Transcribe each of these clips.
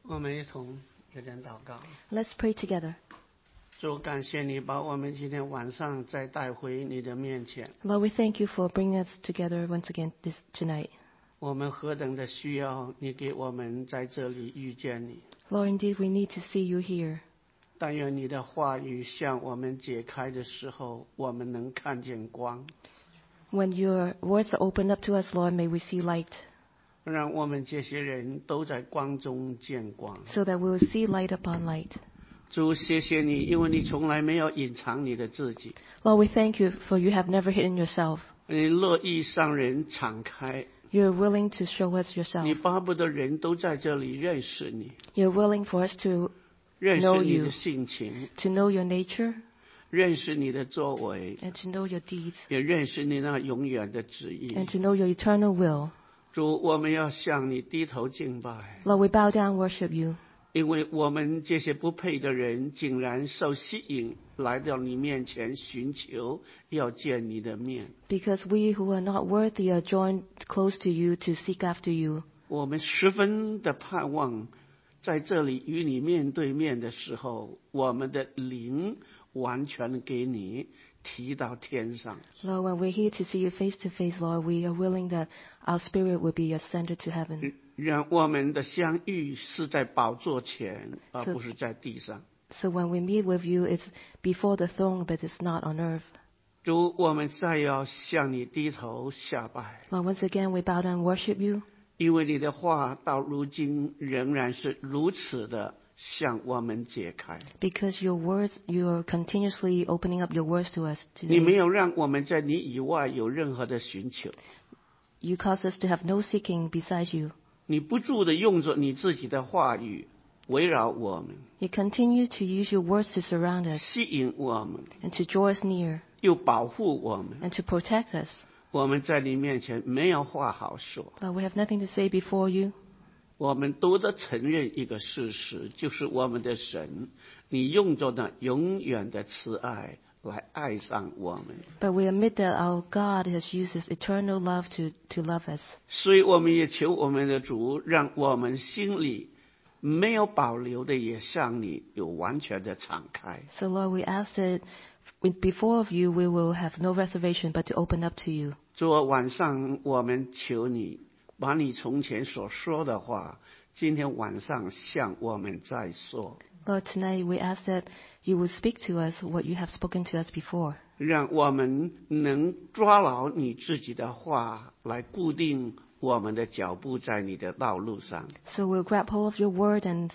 我们一同有点祷告。 Let's pray together. 主，感谢你把我们今天晚上再带回你的面前。 Lord, we thank you for bringing us together once again tonight. 我们何等的需要你给我们在这里遇见你。 Lord, indeed we need to see you here. 但愿你的话语向我们解开的时候，我们能看见光。 When your words are opened up to us, Lord, may we see light, 让我们这些人都在光中见光。 so that we will see light upon light. 主，谢谢你，因为你从来没有隐藏你的自己， Lord, we thank you for you have never hidden yourself. 你乐意向人敞开， You're willing to show us 你 yourself. 巴不得人都在这里认识你， You're willing for us to 认识 know 你的 you, 性情， to know your nature, 认识你的作为， and to know your deeds, 也认识你那永远的旨意。 and to know your eternal will. 主，我们要向你低头敬拜， Lord, we bow down and worship you, 因为我们这些不配的人竟然受吸引来到你面前寻求要见你的面。 because we who are not worthy are joined close to you to seek after you. 我们十分的盼望在这里与你面对面的时候，我们的灵完全给你提到天上。 Lord, when we're here to see you face to face, Lord, we are willing that our spirit will be ascended to heaven. 让我们的相遇是在宝座前，而不是在地上。 So when we meet with you, it's before the throne, but it's not on earth. 主，我们再要向你低头下拜， Lord, once again, we bow down and worship you, 因为你的话到如今仍然是如此的向我们解开。 because your words, you are continuously opening up your words to us 你没 today. 有让我们在你以外有任何的寻求， You cause us to have no seeking besides you. 你不住的用着你自己的话语围绕我们， You continue to use your words to surround us 吸引我们， and to draw us near 又保护我们。 and to protect us. 我们在你面前没有话好说， Lord, we have nothing to say before you. 我们都得承认一个事实，就是我们的神，你用着那永远的慈爱来爱上我们， But we admit that our God has used his eternal love to love us. 所以我们也求我们的主，让我们心里没有保留的也向你有完全的敞开。 So Lord, we ask that before of you, we will have no reservation but to open up to you. 昨晚上我们求你，把你从前所说的话，今天晚上向我们再说， Lord, tonight we ask that you will speak to us what you have spoken to us before. 让我们能抓牢你自己的话，来固定我们的脚步在你的道路上。 So we'll grab hold of your word and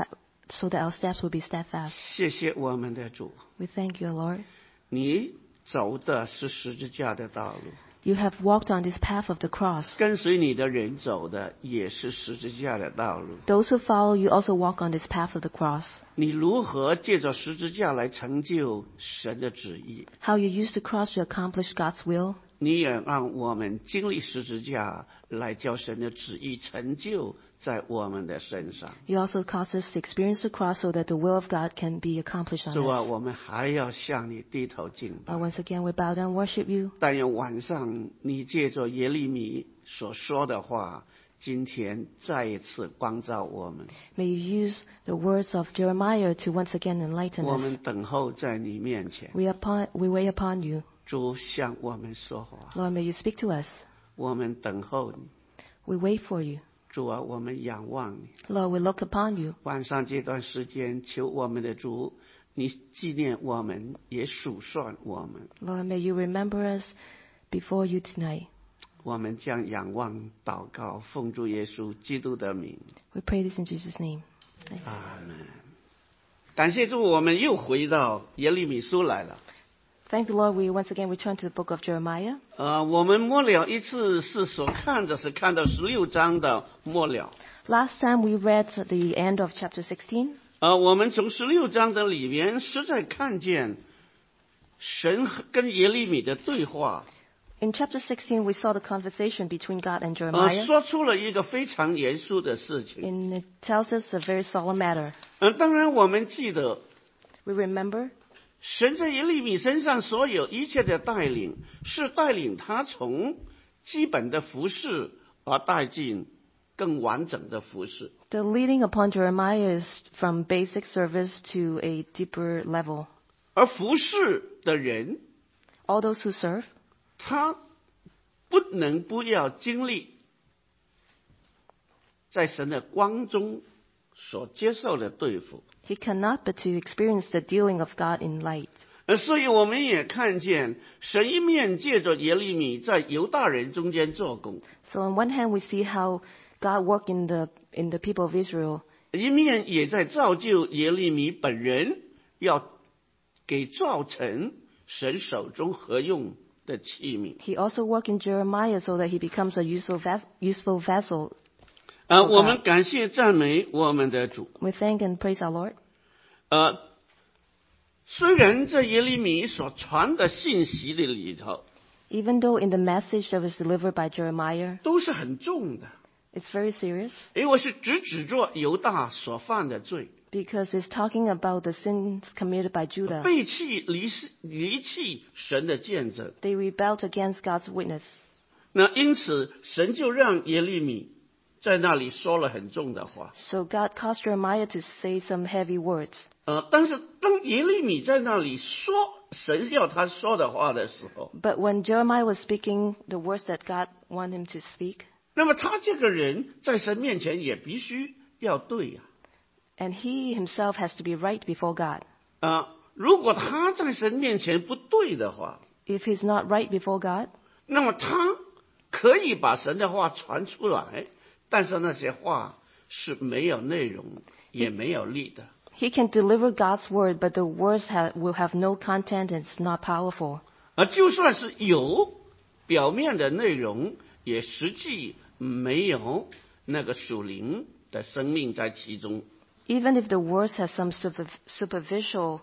so that our steps will be steadfast. 谢谢我们的主， We thank you, Lord. 你走的是十字架的道路， You have walked on this path of the cross. 跟随你的人走的也是十字架的道路。 Those who follow you also walk on this path of the cross. 你如何借着十字架来成就神的旨意？ How you use the cross to accomplish God's will. 你也让我们经历十字架，来叫神的旨意成就在我们的身上。 You also cause us to experience the cross so that the will of God can be accomplished on 主啊， us. 我们还要向你低头敬拜。 Once again, we bow down and worship you. 但愿晚上你借着耶利米所说的话，今天再一次光照我们。 May you use the words of Jeremiah to once again enlighten 我 us. 们等候在你面前， We wait upon you. 主向我们说话， Lord, may you speak to us. 我们等候你。 We wait for you. 主啊，我们仰望你。 Lord, we look upon you. 晚上这段时间，求我们的主，你纪念我们，也数算我们。 Lord, may you remember us before you tonight. 我们将仰望祷告，奉主耶稣基督的名， We pray this in Jesus' name. 阿门。感谢主，我们又回到耶利米书来了。 Thank the Lord, we once again return to the book of Jeremiah. 我们末了一次是所看的是看到16章的末了。 Last time we read the end of chapter 16. 我们从16章的里面实在看见神跟耶利米的对话， In chapter 16, we saw the conversation between God and Jeremiah. 说出了一个非常严肃的事情。 And it tells us a very solemn matter. 当然我们记得 We remember 神在耶利米身上所有一切的带领，是带领他从基本的服事而带进更完整的服侍。 The leading upon Jeremiah is from basic service to a deeper level. 而服侍的人， All those who serve, 他不能不要经历在神的光中所接受的对付。 he cannot but to experience the dealing of God in light. 所以我们也看见神一面借着耶利米在犹大人中间做工， So on one hand, we see how God worked in the people of Israel, 一面也在造就耶利米本人，要给造成神手中合用的器皿。 he also worked in Jeremiah so that he becomes a useful vessel. 我们感谢赞美我们的主。 We thank and praise our Lord. 虽然在耶利米所传的信息的里头， Even though in the message that was delivered by Jeremiah, 都是很重的， it's very serious 因为是指着犹大所犯的罪， because it's talking about the sins committed by Judah. 背弃离弃神的见证。 They rebelled against God's witness. 那因此，神就让耶利米在那里说了很重的话。 So God caused Jeremiah to say some heavy words. 但是当耶利米在那里说神要他说的话的时候， But when Jeremiah was speaking the words that God wanted him to speak, 那么他这个人在神面前也必须要对呀。 and he himself has to be right before God. 如果他在神面前不对的话， If he's not right before God, 那么他可以把神的话传出来，但是那些话是没有内容也没有力的。 he can deliver God's word, but the words will have no content and it's not powerful. 就算是有表面的内容，也实际没有那个属灵的生命在其中。 Even if the words have some superficial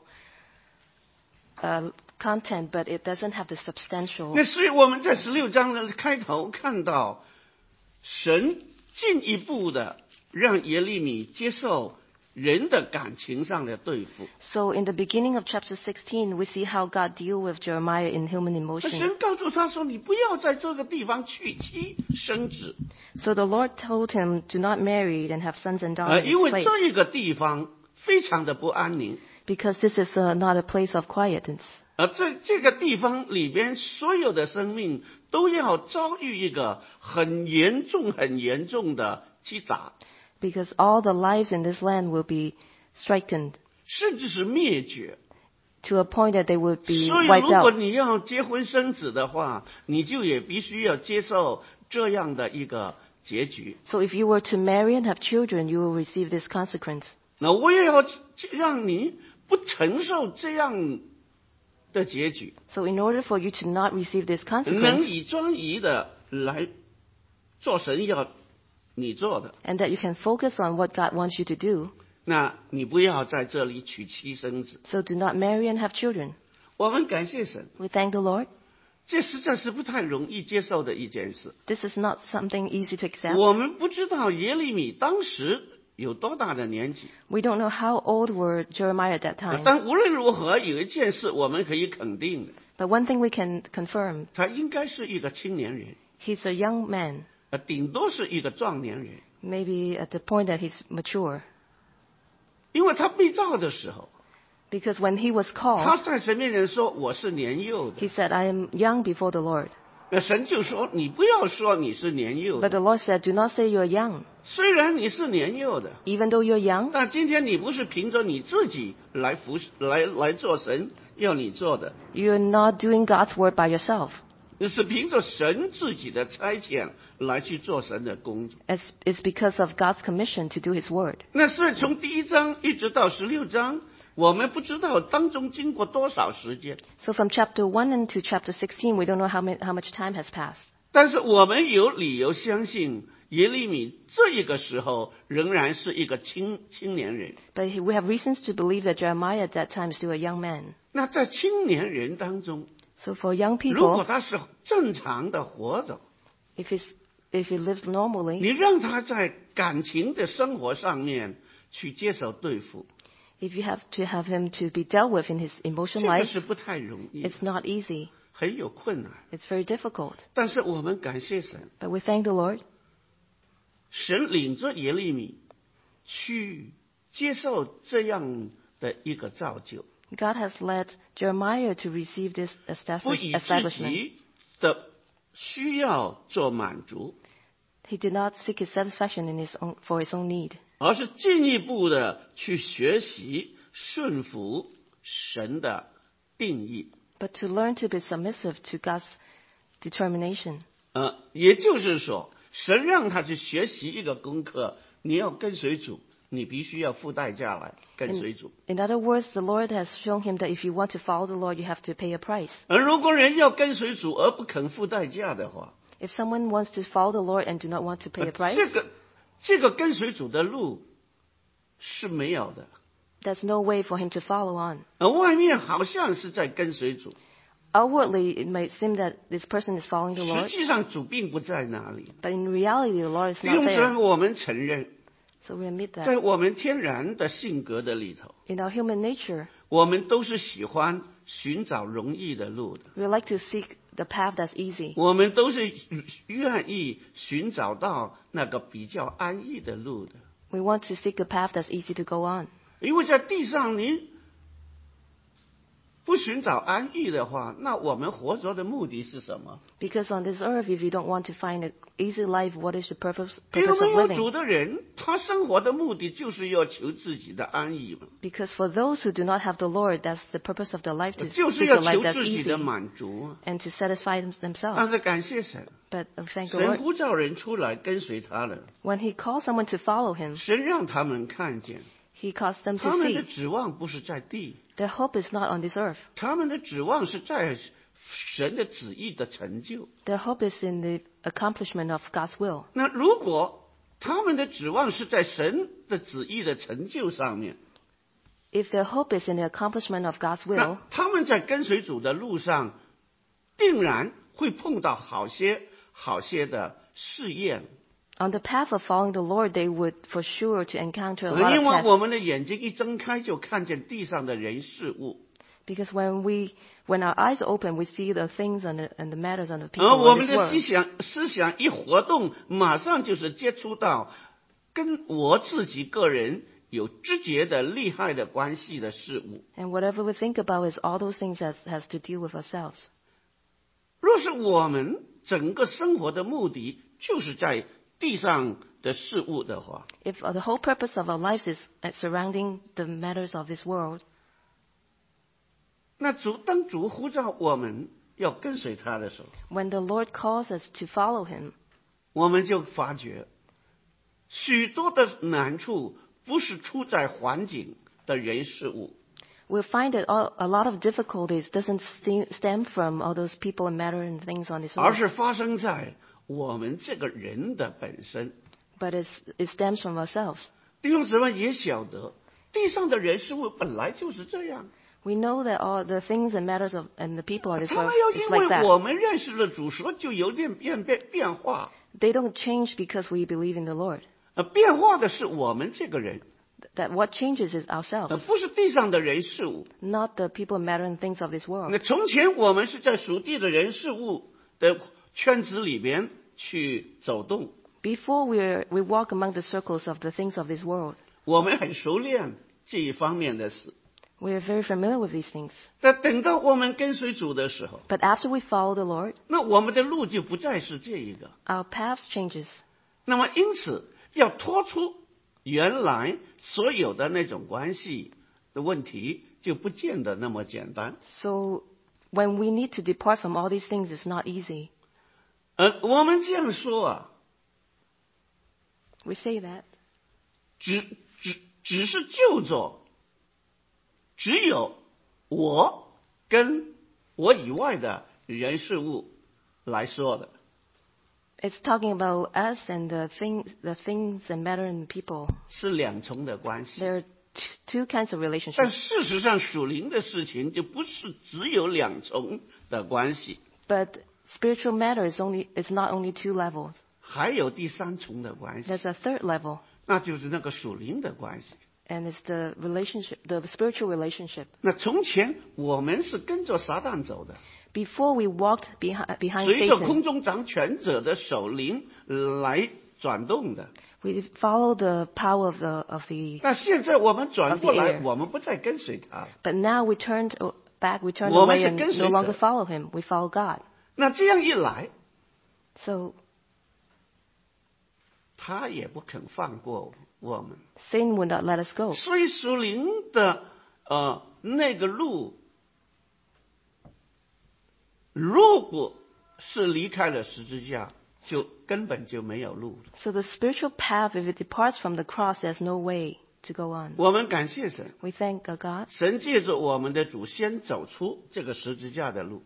content, but it doesn't have the substantial. 那所以我们在16章的开头看到，神进一步的让耶利米接受人的感情上的对付。 So in the beginning of chapter 16, we see how God deal with Jeremiah in human 那 emotion. 神告诉他说：“你不要在这个地方娶妻生子， So the Lord told him, do not marry and have sons and daughters 因 in 为 this place, 这个地方非常的不安宁。 because this is not a place of quietness. 在这个地方里边，所有的生命都要遭遇一个很严重的击打， Because all the lives in this land will be stricken 甚至是灭绝。 to a point that they will be 所以， wiped 如果 out. 你要结婚生子的话，你就也必须要接受这样的一个结局。 So if you were to marry and have children, you will receive this consequence. 那我也要让你不承受这样的结局， So in order for you to not receive this 能 consequence, 以专一的来做神要你做的， and that you can focus on what God wants you to do, 那你不要在这里娶妻生子。 so do not marry and have children. 我们感谢神， We thank the Lord. 这实在是不太容易接受的一件事。 This is not something easy to accept. 我们不知道耶利米当时有多大的年纪， We don't know how old were Jeremiah at that time. 但无论如何，有一件事我们可以肯定的， But one thing we can confirm, 他应该是一个青年人， he's a young man, 顶多是一个壮年人， maybe at the point that he's mature. 因为他被造的时候， Because when he was 他 called, 在神面前说我是年幼的， he said, I am young before the Lord. 神就说你不要说你是年幼 But 的， the Lord said, do not say you're young. 虽然你是年幼的， Even though you're young, 但今天你不是凭着你自己来服侍来做神要你做的， you're not doing God's work by yourself. 你是凭着神自己的差遣来去做神的工作。 It's because of God's commission to do his word. 那是从1章一直到16章，我们不知道当中经过多少时间， So from chapter 1 into chapter 16, we don't know how much time has passed. 但是我们有理由相信耶利米这一个时候仍然是一个青年人。 But we have reasons to believe that Jeremiah at that time is still a young man. 那在青年人当中， So for young 如果 people, 他是正常的活着， if he lives normally, 你让他在感情的生活上面去接受对付， if you have to have him to be dealt with in his 这 emotion 个 life, 是不太容易的， it's not easy. 很有困难。 It's very difficult. 但是我们感谢神， But we thank the Lord. 神领着耶利米去接受这样的一个造就， God has led Jeremiah to receive this 不以自 establishment. 己的需要做满足， He did not seek his satisfaction for his own need, 而是进一步的去学习顺服神的定义。 but to learn to be submissive to God's determination. 也就是说，神让他去学习一个功课，你要跟随主，你必须要付代价来跟随主。 In other words, the Lord has shown him that if you want to follow the Lord, you have to pay a price. 而如果人要跟随主而不肯付代价的话， If someone wants to follow the Lord and do not want to pay a price, 这个跟随主的路是没有的。 there's no way for him to follow on. 外面好像是在跟随主， Outwardly, it might seem that this person is following the 实 Lord, 际上主并不在那里。 but in reality, the Lord is 不 not 用 there. 我们承认， So we admit 在 that. 我们天然的性格的里头， In our human nature, 我们都是喜欢寻找容易的路的， we like to seek the path that's easy. 我们都是愿意寻找到那个比较安逸的路的。 We want to seek a path that's easy to go on. 因为在地上你不寻找安逸的话，那我们活着的目的是什么？ Because on this earth, if you don't want to find an easy life, what is the purpose 因为 of 没有 living? 主的人，他生活的目的就是要求自己的安逸嘛， Because for those who do not have the Lord, that's the purpose of their life, to 就是 seek 要 a life 求 that's 自己的 easy 满足啊。 and to satisfy 但 themselves. 是感谢神， But thank the 神 Lord, 呼召人出来跟随他了， when He calls someone to follow Him, 神让他们看见， He calls them 他 to 们的 see. 指望不是在地， Their hope is not on this earth. 他们的指望是在神的旨意的成就。 Their hope is in the accomplishment of God's will. 那如果他们的指望是在神的旨意的成就上面， If their hope is in the accomplishment of God's will, 那他们在跟随主的路上，定然会碰到好些的试验。 on the path of following the Lord, they would for sure to encounter a lot 因 of 为我 tests. 们的眼睛一睁开，就看见地上的人事物， Because when our eyes open, we see the things and the matters on the 而 people 我 in 们 this 的 world. 思想一活动，马上就是接触到跟我自己个人有直接的利害的关系的事物。 And whatever we think about is all those things that has to deal with ourselves. 若是我们整个生活的目的就是在地上的事物的话， If the whole purpose of our lives is surrounding the matters of this world, 那当主呼召我们要跟随他的时候， when the Lord calls us to follow Him, 我们就发觉许多的难处不是出在环境的人事物， we'll find that a lot of difficulties doesn't stem from all those people and matter and things on this 而 earth, 是发生在我们这个人的本身。 but it stems from ourselves. 弟兄姊妹也晓得，地上的人事物本来就是这样， We know that all the things and matters and the people on this 他 earth 们要 is 因 like 为我 that. 们认识了主，所以就有点变化。 They don't change because we believe in the Lord. 变化的是我们这个人， That what changes is ourselves, 不是地上的人事物。 not the people and matter and things of this world. 那从前我们是在属地的人事物的圈子里边去走动， Before we walk among the circles of the things of this world, 我们很熟练这一方面的事。 we are very familiar with these things. 但等到我们跟随主的时候， But after we follow the Lord, 那我们的路就不再是这一个。 our paths changes. 那么因此要脱出原来所有的那种关系的问题，就不见得那么简单。 So when we need to depart from all these things, it's not easy. 我们这样说啊， We say that. 只是就着只有我跟我以外的人事物来说的。 It's talking about us and the things and matter and people. 是两重的关系。 There are two kinds of 但 relationships. 事实上，属灵的事情就不是只有两重的关系， But spiritual matter is not only two levels. 还有第三重的关系， There's a third level, 那就是那个属灵的关系。 and it's the relationship, the spiritual relationship. 那从前我们是跟着撒旦走的， Before we walked behind 随着 Satan, 空中掌权者的首领来转动的。 We follow the power of the 但现在我们转过来， of the air. 我们不再跟随他了。 But now we turned back, we turned 我们 away 是 and 跟随 no longer 神。 follow him. We follow God. 那这样一来， So 他也不肯放过我们。 Satan would not let us go. 所以属灵的那个路，如果是离开了十字架，就根本就没有路了。 So the spiritual path, if it departs from the cross, there's no way to go on. 我们感谢神， We thank God. 神借着我们的主先走出这个十字架的路，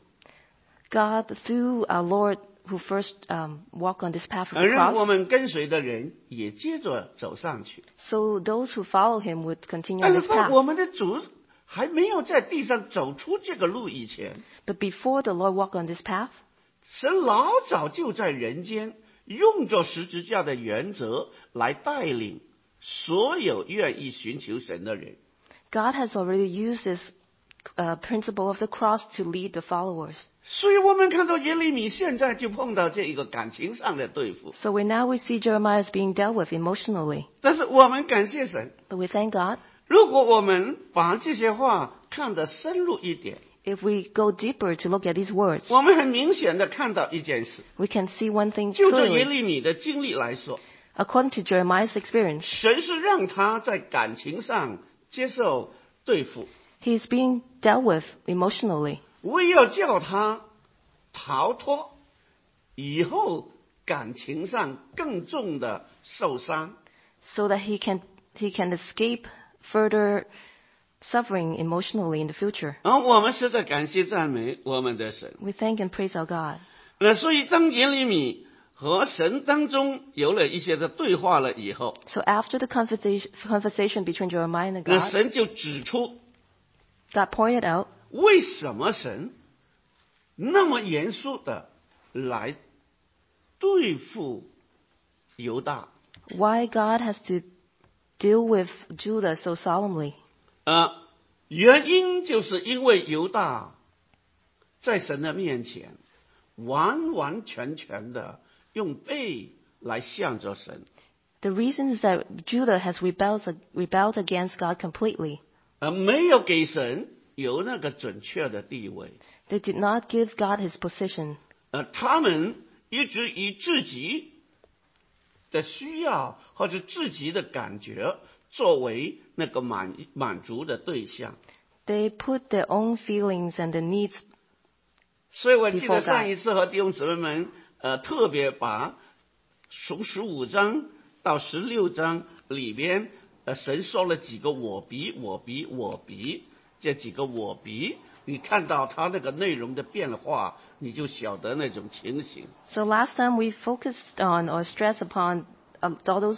God, through our Lord who first walked on this path of 而 the 让我 cross, 们跟随的人也接着走上去。 so those who follow him would continue 但 on 是 this 当我 path. 们的主还没有在地上走出这个路以前， But before the Lord walked on this path, 神老早就在人间用着十字架的原则来带领所有愿意寻求神的人。 God has already used this principle of the cross to lead the followers. 所以我们看到耶利米现在就碰到这一个感情上的对付， So now we see Jeremiah is being dealt with emotionally. 但是我们感谢神， But we thank God. 如果我们把这些话看得深入一点， If we go deeper to look at these words, 我们很明显的看到一件事， we can see one thing 就着耶 clearly. 利米的经历来说， According to Jeremiah's experience, 神是让他在感情上接受对付， he is being dealt with emotionally, 为要叫他逃脱以后感情上更重的受伤。 so that he can escape further suffering emotionally in the future. 而我们实在感谢赞美我们的神。 We thank and praise our God. 所以当耶利米和神当中有了一些的对话了以后， So after the conversation between Jeremiah and 那 God, 神就指出 God pointed out 为什么神那么严肃的来对付犹大。 why God has to deal with Judah so solemnly. 原因就是因为犹大在神的面前完完全全的用背来向着神， The reason is that Judah has rebelled against God completely. 没有给神有那个准确的地位。 They did not give God his position. 他们一直以自己的需要或者自己的感觉作为那个满足的对象。 They put their own feelings and their needs. 所以我记 Before 得 God. 上一次和弟兄姊妹们特别把从15章到16章里边神说了几个我比，这几个我比，你看到他那个内容的变化，你就晓得那种情形。 So last time we focused on or stressed upon all those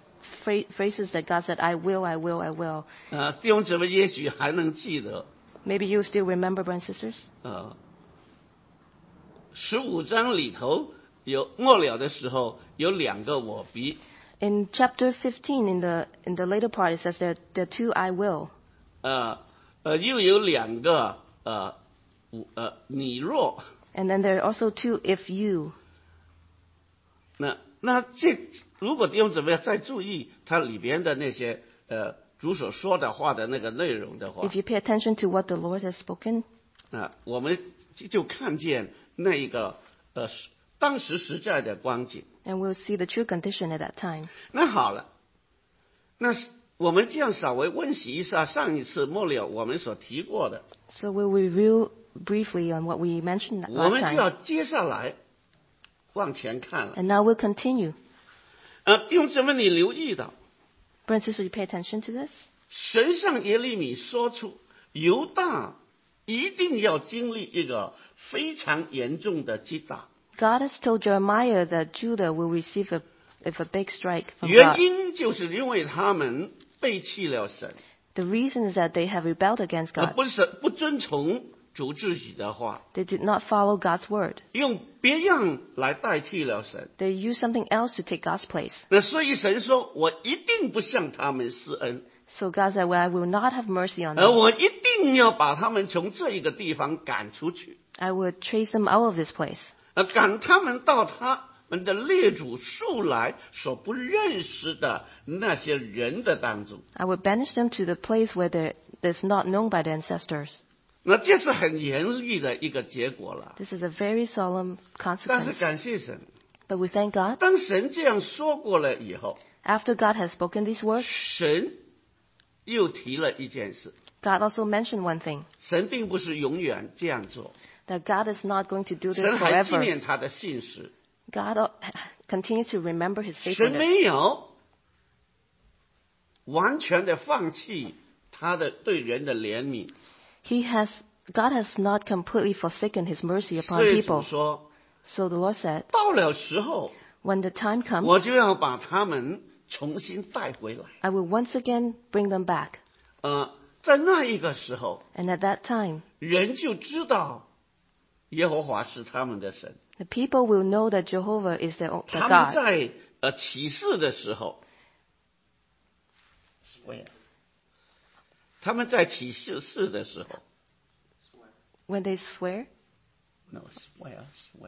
phrases that God said, I will, I will, I will. 弟兄姊妹也许还能记得 Maybe you still remember, brothers and sisters? 15章里头有末了的时候有两个我比。 In chapter 15, in the later part, it says there are two I will. 又有两个你若。 And then there are also two if you. 那这如果弟兄姊妹再注意它里边的那些主所说的话的那个内容的话， If you pay attention to what the Lord has spoken, 我们就看见那一个当时实在的光景。 and we'll see the true condition at that time. 那好了，那我们这样稍微温习一下上一次末了我们所提过的， So we'll review briefly on what we mentioned 我 last 们就要 time. 接下来往前看了。 And now we'll continue. 弟兄姊妹，你留意到 Brothers and sisters, you pay attention to this? 神向耶利米说出犹大一定要经历一个非常严重的击打， God has told Jeremiah that Judah will receive a big strike from 原 God. 因就是因为他们背弃了神， The reason is that they have rebelled against 而 God. 不遵从主自己的话， They did not follow God's word. 用别样来代替了神。 They used something else to take God's place. 那所以神说：“我一定不向他们施恩， So God said, well, I will not have mercy on 而 them. 我一定要把他们从这一个地方赶出去， I will chase them out of this place. 赶他们到他们的列祖素来所不认识的那些人的当中。 I would banish them to the place where there's not known by the ancestors. 那这是很严厉的一个结果了。 This is a very solemn 但是 consequence. 感谢神， But we thank God. 当神这样说过了以后， After God has spoken these words, 神又提了一件事， God also mentioned one thing, 神并不是永远这样做， that God is not going to do this 神还纪 forever. 念他的信实， God continues to remember his 神 faithfulness. 没有完全的放弃他的对人的怜悯。 God has not completely forsaken his mercy 所 upon 以主 people. 说， So the Lord said, 到了时候， when the time 我 comes, 就要把他们重新带回来。 I will once again bring them back. 在那一个时候， And at that time, 人就知道耶和华是他们的神。 the people will know that Jehovah is their 他们 God. 在起誓的时候 ，swear， 他们在起誓的时候 When they swear, ，no swear，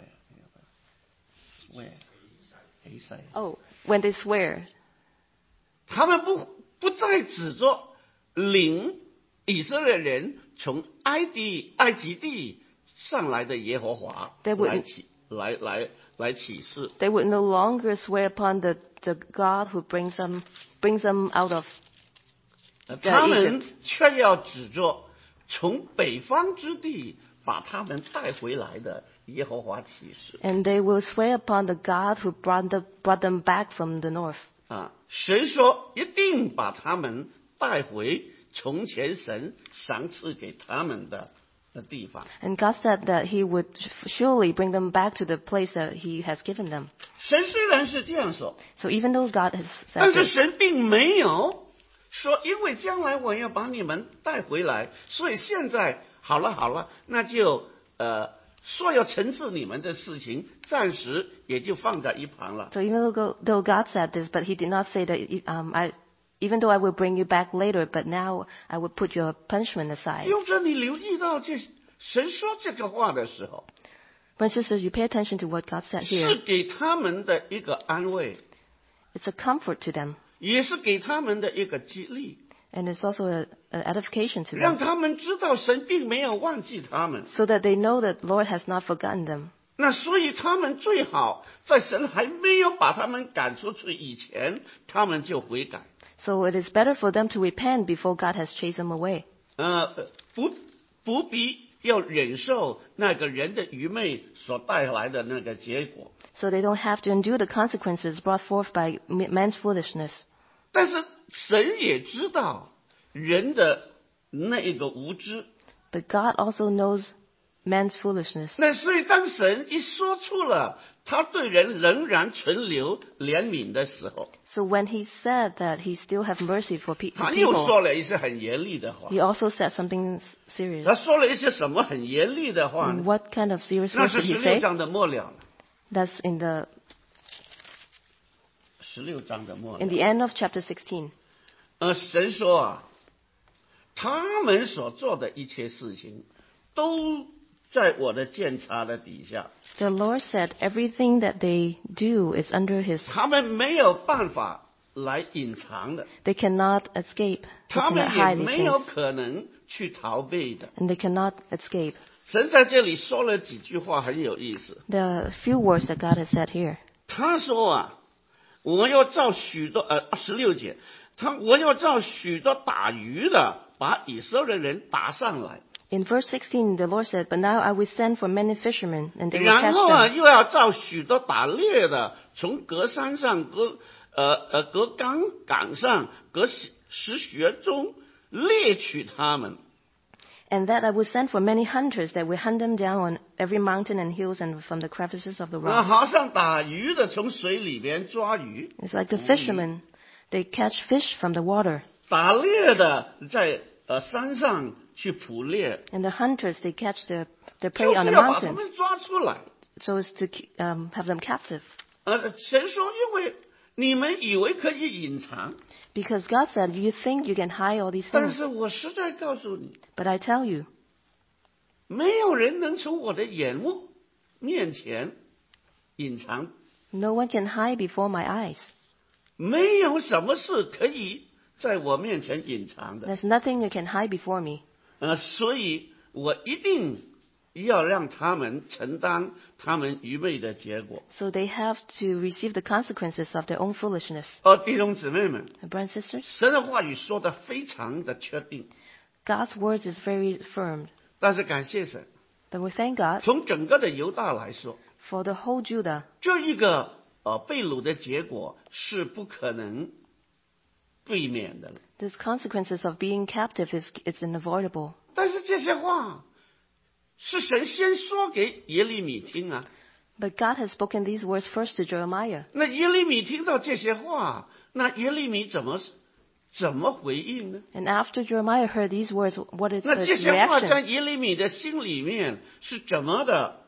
谁谁？ oh, when they swear, 他们不再指着领以色列人从埃及地上来的耶和华 They would- 来起誓， they would no longer swear upon the God who brings them out of 他们却要指着从北方之地把他们带回来的耶和华起誓。 and they will swear upon the God who brought them back from the north. 神说一定把他们带回从前神赏赐给他们的地方。 And God said that he would surely bring them back to the place that he has given them. 神虽然是这样说， So even though God has 但 said 是 this, 神并没有说，因为将来我要把你们带回来，所以现在好了，那就所有惩治你们的事情，暂时也就放在一旁了。 so even though God said this, but he did not say that even though I will bring you back later, but now I will put your punishment aside. 用着你留意到神说这个话的时候， Brothers and sisters, you pay attention to what God said 是 here. 给他们的一个安慰， It's a comfort to them, 也是给他们的一个激励， and it's also an edification to 让 them, 他们知道神并没有忘记他们。 so that they know that Lord has not forgotten them. 那所以他们最好在神还没有把他们赶出去以前，他们就悔改。 So it is better for them to repent before God has chased them away. 不必要忍受那个人的愚昧所带来的那个结果。 So they don't have to endure the consequences brought forth by man's foolishness. 但是神也知道人的那一个无知， But God also knows man's foolishness. 那所以当神一说出了他对人仍然存留怜悯的时候， So when he said that he still have mercy for 他又 people, 说了一些很严厉的话。 he also said something serious. 他说了一些什么很严厉的话呢？ What kind of serious 那 words 是 did he 16 say? 章的末了 That's in the ，16章的末 in 了。 the end of chapter 16. 神说他们所做的一切事情，都在我的监察的底下， The Lord said everything that they do is under his. 他们没有办法来隐藏的， They cannot escape. They 他 cannot 们也 hide these 没有 things. 可能去逃避的。 And they cannot escape. 神在这里说了几句话很有意思。 There are few words that God has said here. 他说我要造许多16节，我要造许多打鱼的，把以色列人打上来， In verse 16, the Lord said, "But now I will send for many fishermen, and they will 然 catch 后 them." 又要造许多打猎的，从隔山上、隔岗上、隔石穴中猎取他们。 And that I will send for many hunters that will hunt them down on every mountain and hills and from the crevices of the 那 rocks. 好像打鱼的从水里边抓鱼， It's like the fishermen. They catch fish from the water. 打猎的在山上去捕猎， And the hunters, they catch their 就 prey on 是 the 要把他 mountains 们抓出来。 so as to have them captive. 神说，因为你们以为可以隐藏， Because God said, you think you can hide all these 但 things. 是我实在告诉你， But I tell you, 没有人能从我的眼目面前隐藏 No one can hide before my eyes. 没有什么事可以在我面前隐藏的。 There's nothing you can hide before me. 所以我一定要让他们承担他们愚昧的结果。 So they have to receive the consequences of their own foolishness. 弟兄姊妹们， Brothers and sisters, 神的话语说得非常的确定， God's words is very firm. 但是感谢神， But we thank God 从整个的犹大来说， for the whole Judah. 这一个被掳的结果是不可能避免的了。 These consequences of being captive is unavoidable. 但是这些话是神先说给耶利米听啊。 But God has spoken these words first to Jeremiah. 那耶利米听到这些话，那耶利米怎么回应呢？ And after Jeremiah heard these words, what is 那 his 这些话在 reaction? 耶利米的心里面是怎么的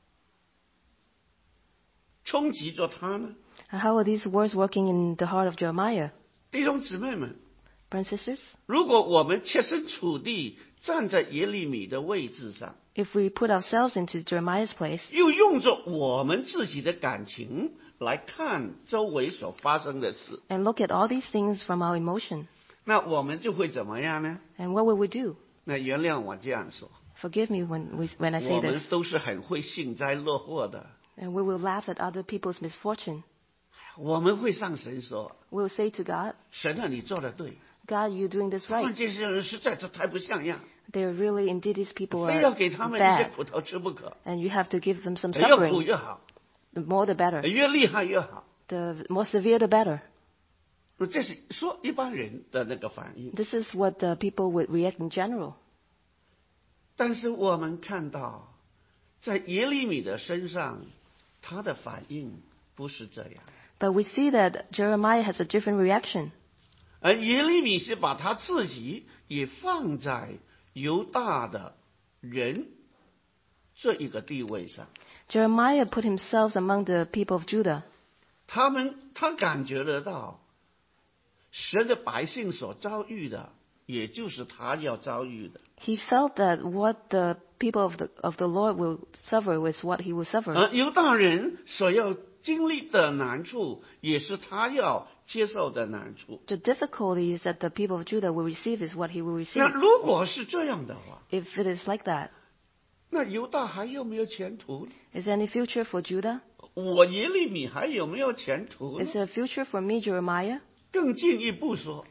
冲击着他呢？ And how are these words working in the heart of Jeremiah? 弟兄姊妹们， Brothers and sisters, 如果我们切身处地站在耶利米的位置上， if we put ourselves into Jeremiah's place 又用着我们自己的感情来看周围所发生的事， and look at all these things from our emotion, 那我们就会怎么样呢？ and what will we do? 那原谅我这样说， Forgive me when I say 我们 this. 都是很会幸灾乐祸的， And we will laugh at other people's misfortune. 我们会向神说 We will say to God, 神啊，你做的对， God, you're doing this 他们 right. 这些人实在是太不像样， They're really, indeed, these people 非要 are 给他们一些 bad. 苦头吃不可， And you have to give them some 越苦 suffering. 越好， The more the better. 越厉害越好。 The more severe, the better. 这是说一般人的那个反应， This is what the people would react in general. 但是我们看到，在耶利米的身上，他的反应不是这样。 But we see that Jeremiah has a different reaction. 而耶利米是把他自己也放在犹大的人这一个地位上， Jeremiah put himself among the people of Judah. 他感觉得到，神的百姓所遭遇的，也就是他要遭遇的。 He felt that what the people of the Lord will suffer was what he will suffer. 而犹大人所要经历的难处，也是他要接受的难处。 The difficulties that the people of Judah will receive is what he will 那 receive. 如果是这样的话， If it is like that, 那犹大还有没有前途呢？ is there any future for Judah? 我耶利米还有没有前途呢 Is？there a future for me, Jeremiah? 更进一步说，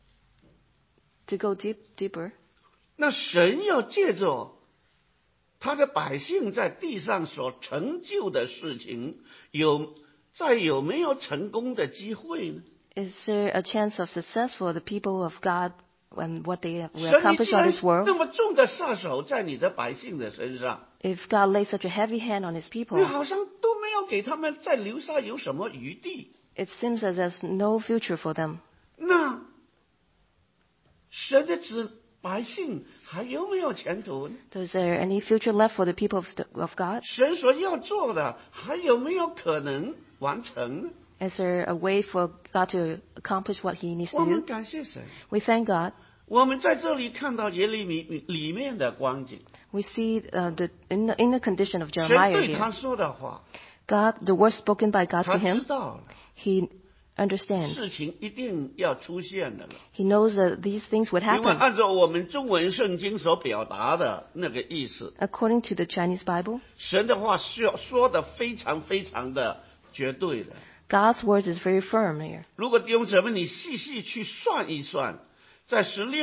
To go deeper, 那神要借着他的百姓在地上所成就的事情，有没有成功的机会呢？ is there a chance of success for the people of God and what they will 神，你 accomplish 既 on 然 this world? 那么重的杀手在你的百姓的身上， If God lays such a heavy hand on his 你 people, 好像都没有给他们再留下有什么余地。 it seems as there's no future for them. 那神的百姓还有没有前途呢？ So is there any future left for the people of God? 神所要做的还有没有可能完成呢？ Is there a way for God to accomplish what he needs 我 to 们 do? 感谢神， We thank God. 我们在这里看到耶利米里面的光景， We see in the condition of 神 Jeremiah 对 here. 他说的话， God, the words spoken by God 他 to 知 him, 道了， he understands. 事情一定要出现的了。 He knows that these things would 因为 happen. 按照我们中文圣经所表达的那个意思， According to the Chinese Bible, 神的话说的非常非常的绝对的。 God's words is very firm here. 如果弟兄姊妹你细细去算一算，在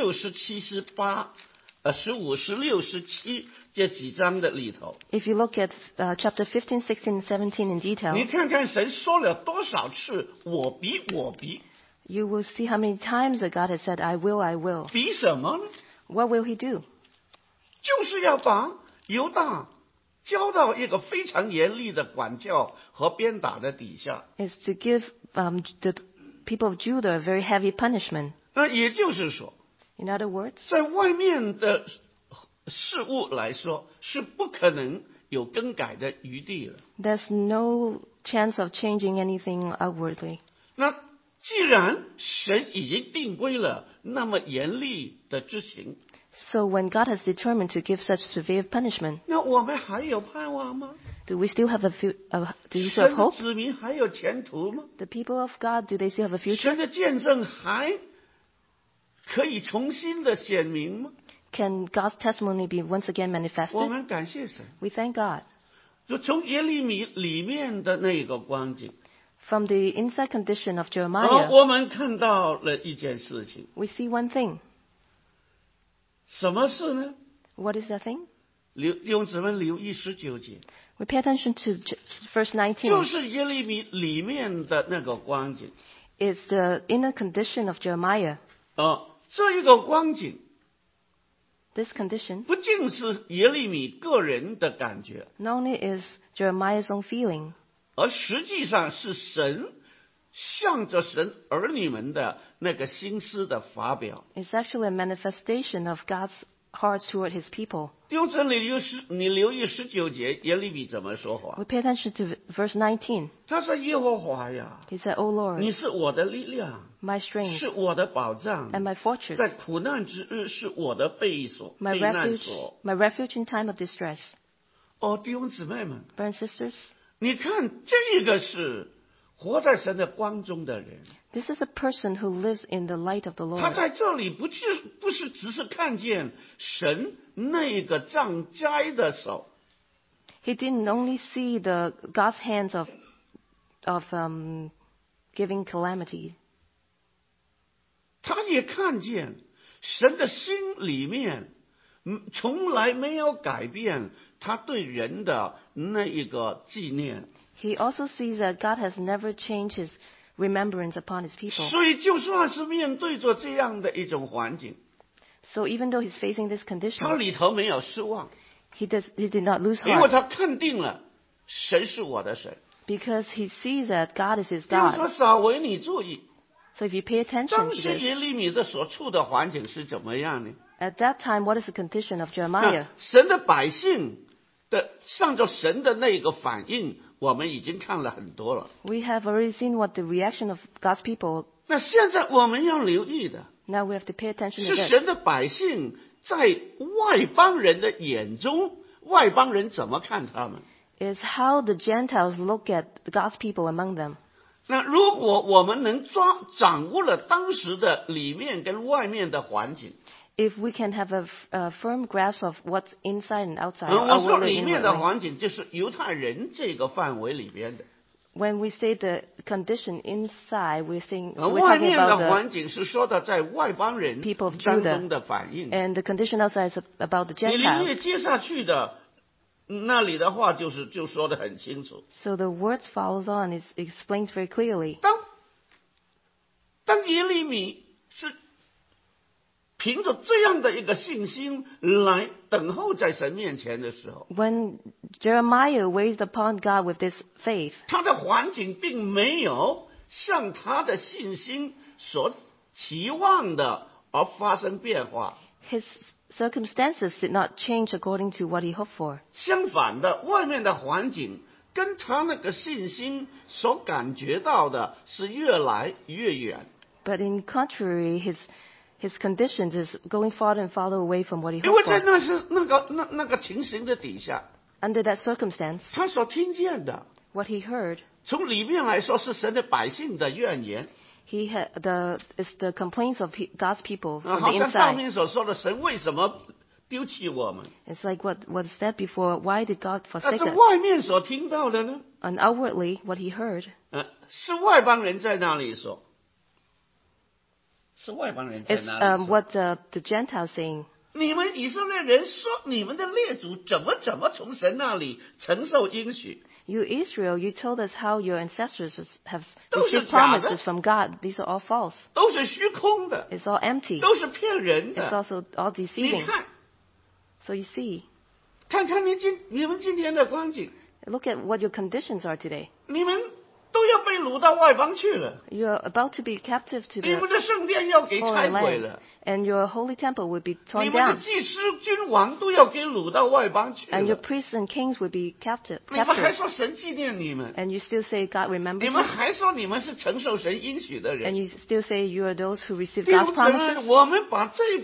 16、17、18、15、16、17这几章的里头， If you look at chapter 15, 16, and 17 in 你 detail, 看看神说了多少次我比， you will see how many times that God has said, I will, I will. 比什么呢？ What will he do? 就是要把犹大交到一个非常严厉的管教和鞭打的底下。 Is to give the people of Judah a very heavy punishment. 那也就是说， In other words, 在外面的事物来说，是不可能有更改的余地了。 there's no chance of changing anything outwardly. 那既然神已经定规了那么严厉的执行， So when God has determined to give such severe punishment, 那我们还有盼望吗？ Do we still have do we still 神 have 的 hope? 子民还有前途吗？ The people of God, do they still have a future? 神的见证还可以重新的显明吗？ Can God's testimony be once again 我 manifested? 们感谢神， We thank God. 就从耶利米里面的那个光景， From the inside condition of Jeremiah, 我们看到了一件事情， we see one thing. 什么事呢？ What is that thing? 弟兄姊妹留意19节， We pay attention to verse 就 19. 是耶利米里面的那个光景。 It's the inner condition of Jeremiah. 这一个光景 This condition 不仅是耶利米个人的感觉， not only is Jeremiah's own feeling, 而实际上是神向着神儿女们的那个心思的发表。 it's actually a manifestation of God's heart toward his people. 弟兄姊妹，你留意19节，耶利米怎么说话？ We pay attention to verse 19. 他说：“耶和华呀， He said, O 你 Lord, 是我的力量， my strength 是我的保障， and my fortress, 在苦难之日是我的避所、 my 避难 refuge, 所。 my refuge in time of distress. ” 弟兄姊妹们， Brothers and sisters, 你看这个是活在神的光中的人， this is a person who lives in the light of the 他 Lord. 在这里不是只是看见神那个降灾的手， He didn't only see the God's hands of giving calamity. 他也看见神的心里面从来没有改变他对人的那一个纪念。 He also sees that God has never changed his remembrance upon his people. 所以就算是面对着这样的一种环境， So even though he's facing this 他 condition, 里头没有失望， he did not lose 因为 heart 他肯定了神是我的神。 because he sees that God is his 比如说 God. 撒维，你注意， So if you pay attention 当 to 时 this, 耶利米的所处的环境是怎么样呢？ at that time, what is the condition of Jeremiah? 神的百姓的上着神的那个反应，我们已经看了很多了。 We have already seen what the reaction of God's people. 那现在我们要留意的 Now we have to pay attention 是 to this. 神的百姓在外邦人的眼中，外邦人怎么看他们？ Is how the Gentiles look at God's people among them. 那如果我们能掌握了当时的里面跟外面的环境， If we can have a firm grasp of what's inside and outside, 我说 outwardly, 里面的 inwardly. 环境就是犹太人这个范围里边的， When we say the condition inside, we're 外 talking 面的 about the 环境是说的在外邦人 people of 当 Judah. 中的反应。 And the condition outside is about the 你留意 Gentiles. 接下去的那里的话，就说得很清楚。 So the words follows on is explained very clearly. 当耶利米是凭着这样的一个信心来等候在神面前的时候， When Jeremiah waited upon God with this faith, 他的环境并没有像他的信心所期望的而发生变化。 his circumstances did not change according to what he hoped for. 相反的，外面的环境跟他那个信心所感觉到的是越来越远。 But in contrary, his conditions is going farther and farther away from what he 因为 hoped 在 for. 那个情形的底下， Under that circumstance, 他所听见的， what he heard, 从里面来说是神的百姓的怨言， is the complaints of God's people from 好 the 像上 inside. 面所说的，神为什么丢弃我们？ It's like what was said before. Why did God 那 forsake 这 us? 外面所听到的呢？ And outwardly, what he heard 是外邦人在那里说，是外邦人在 is 那里说。 what the Gentiles saying. 你们以色列人说，你们的列祖怎么从神那里承受应许？ You Israel, you told us how your ancestors have 都是 received 假的。 promises from God. These are all false. 都是虚空的， It's all empty. 都是骗人 It's 的。 also all 你 deceiving. 看， So you see, 看你们今天的光景， look at what your conditions are today. 你们都要被掳到外邦去了， You are about to be captive to 你们 the 的圣殿要给拆 foreign 毁 land, 了， and your holy temple will be 你 torn 们的 down, 祭司君王都要给掳到外邦去 and your 了。 priests and kings will be 你们还 captured. 说神纪念你们， And you still say God 你 remembers 们 you, 还说你们是承受神应许的 and 人。 you still say you are those who receive 弟兄 God's 姊妹， promises. 我们把这个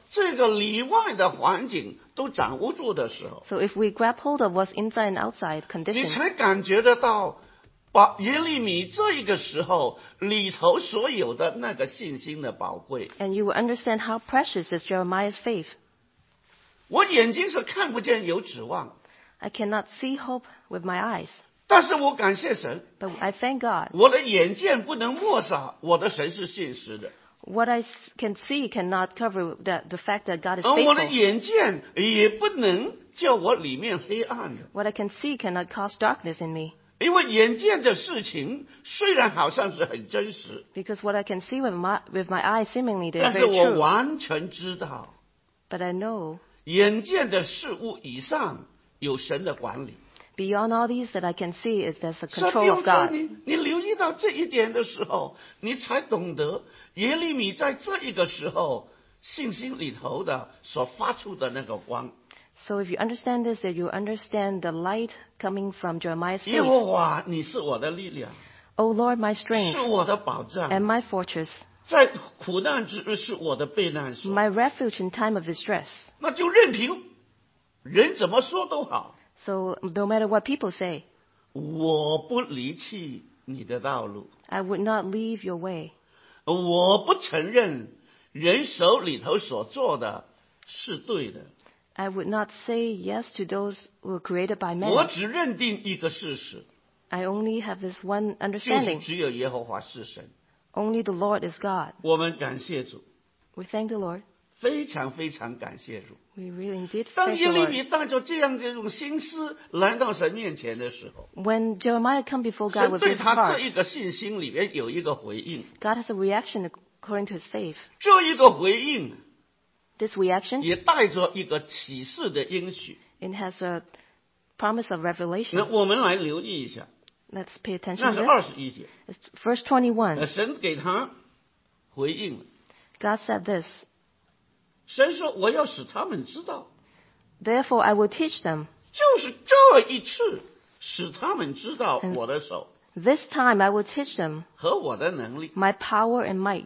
这个里外的环境都掌握住的时候， So if we grab hold of what's inside and outside 你 conditions, 才感觉得到把耶利米这一个时候里头所有的那个信心的宝贵。 and you will understand how precious is Jeremiah's faith. 我眼睛是看不见有指望， I cannot see hope with my eyes, 但是我感谢神， but I thank God. 我的眼见不能抹杀我的神是信实的， What I can see cannot cover the fact that God is 而我的 faithful. 眼见也不能叫我里面黑暗的。 What I can see cannot cause darkness in me. 因为眼见的事情虽然好像是很真实， Because what I can see with my eyes seemingly they 但 are 是 very 我 true. 完全知道 But I know 眼见的事物以上有神的管理。 beyond all these that I can see is there's a 所以 control of 弟兄 God. 你留意到这一点的时候，你才懂得耶利米在这一个时候信心里头的所发出的那个光。 So if you understand this, that you understand the light coming from Jeremiah's 耶 faith. 和华，你是我的力量， O Lord, my 是 strength 我的保 and 障， my fortress, 在苦难之日是我的避难所。 my refuge in time of distress. 那就任凭人怎么说都好， So no matter what people say, 我不离弃你的道路， I would not leave your way. 我不承认人手里头所做的是对的， I would not say yes to those who were created by 我 man. 只认定一个事实， I only have this one 就是 understanding. 只有耶和华是神。 Only the Lord is God. 我们感谢主， We thank the Lord. 非常非常感谢主。 We really indeed 当 thank 耶 the 利 Lord. 米带着这样的一种心思来到神面前的时候， When Jeremiah come before God 神 with 对 this 他 heart, 这一个信心里面有一个回应， God has a reaction according to his faith. 这一个回应 This reaction, 也带着一个启示的应许。 it has a promise of 那 revelation. 我们来留意一下， Let's pay attention 那 to 是 this. 21节， It's verse 21. 神给他回应了。 God said this, 神说：“我要使他们知道， Therefore I will teach them. 就是这一次，使他们知道我的手 This time I will teach them 和我的能力， my power and might.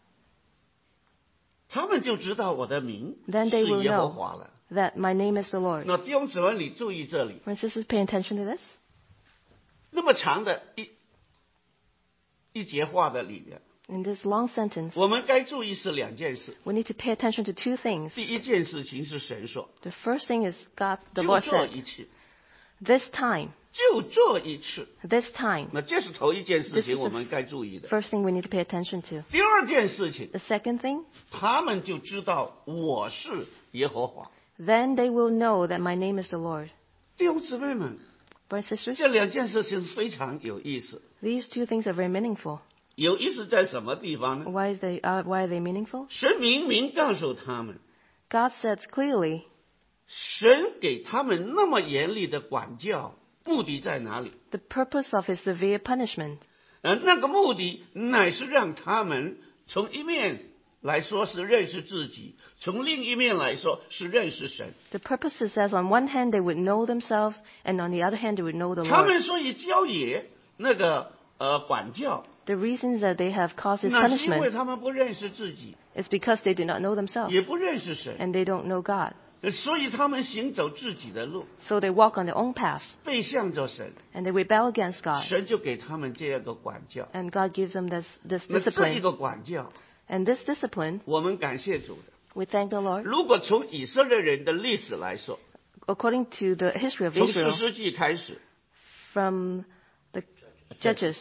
他们就知道我的名 Then 是 they will 耶和 know 华了。” that my name is the Lord. 那弟兄姊妹，你注意这里， Friends, sisters, pay attention to this. 那么长的一节话的里面， In this long sentence, 我们该注意是两件事。 we need to pay attention to two things. 第一件事情是神说， The first thing is God, the 就 Lord 这 said, 一次， this time, 就这一次。 this time. 那这是头一件事 This 情， is 我们该注意的。 First thing we need to pay attention to. 第二件事情， The second thing, 他们就知道我是耶和华。 then they will know that my name is the Lord. 弟兄姊妹们， Brothers and sisters, 这两件事情非常有意思。 these two things are very meaningful. 有意思在什么地方呢？ Why are they meaningful? 神明明告诉他们， God says clearly, 神给他们那么严厉的管教，目的在哪里？ the purpose of his severe punishment 那个目的乃是让他们从一面来说是认识自己，从另一面来说是认识神。 The purpose is that on one hand they would know themselves, and on the other hand they would know the 他 Lord. 们所以教也那个管教， The reasons that they have caused this 那是因为 punishment 他们不认识自己， is because they do not know themselves, 也不认识神， and they don't know God. 所以他们行走自己的路， So they walk on their own paths, 背向着神， and they rebel against God. 神就给他们这样的管教。 And God gives them this 那这一 discipline. 个管教， And this discipline, 我们感谢主的。 we thank the Lord. 如果从以色列人的历史来说， According to the history of 从士 Israel, 师记开始， from the Judges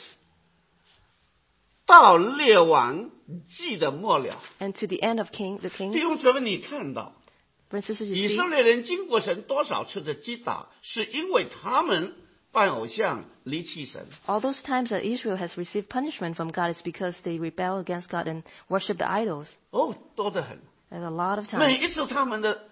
到列王记的末了， and to the end of the 弟 Kings, 兄姊妹，你看到 brothers and sisters, 以 you 色 see, 列人经过神多少次的击打，是因为他们拜偶像、离弃神。 all those times that Israel has received punishment from God is because they rebel against God and worship the idols. 哦，多得很。 There's a lot of 每 times. 一次他们的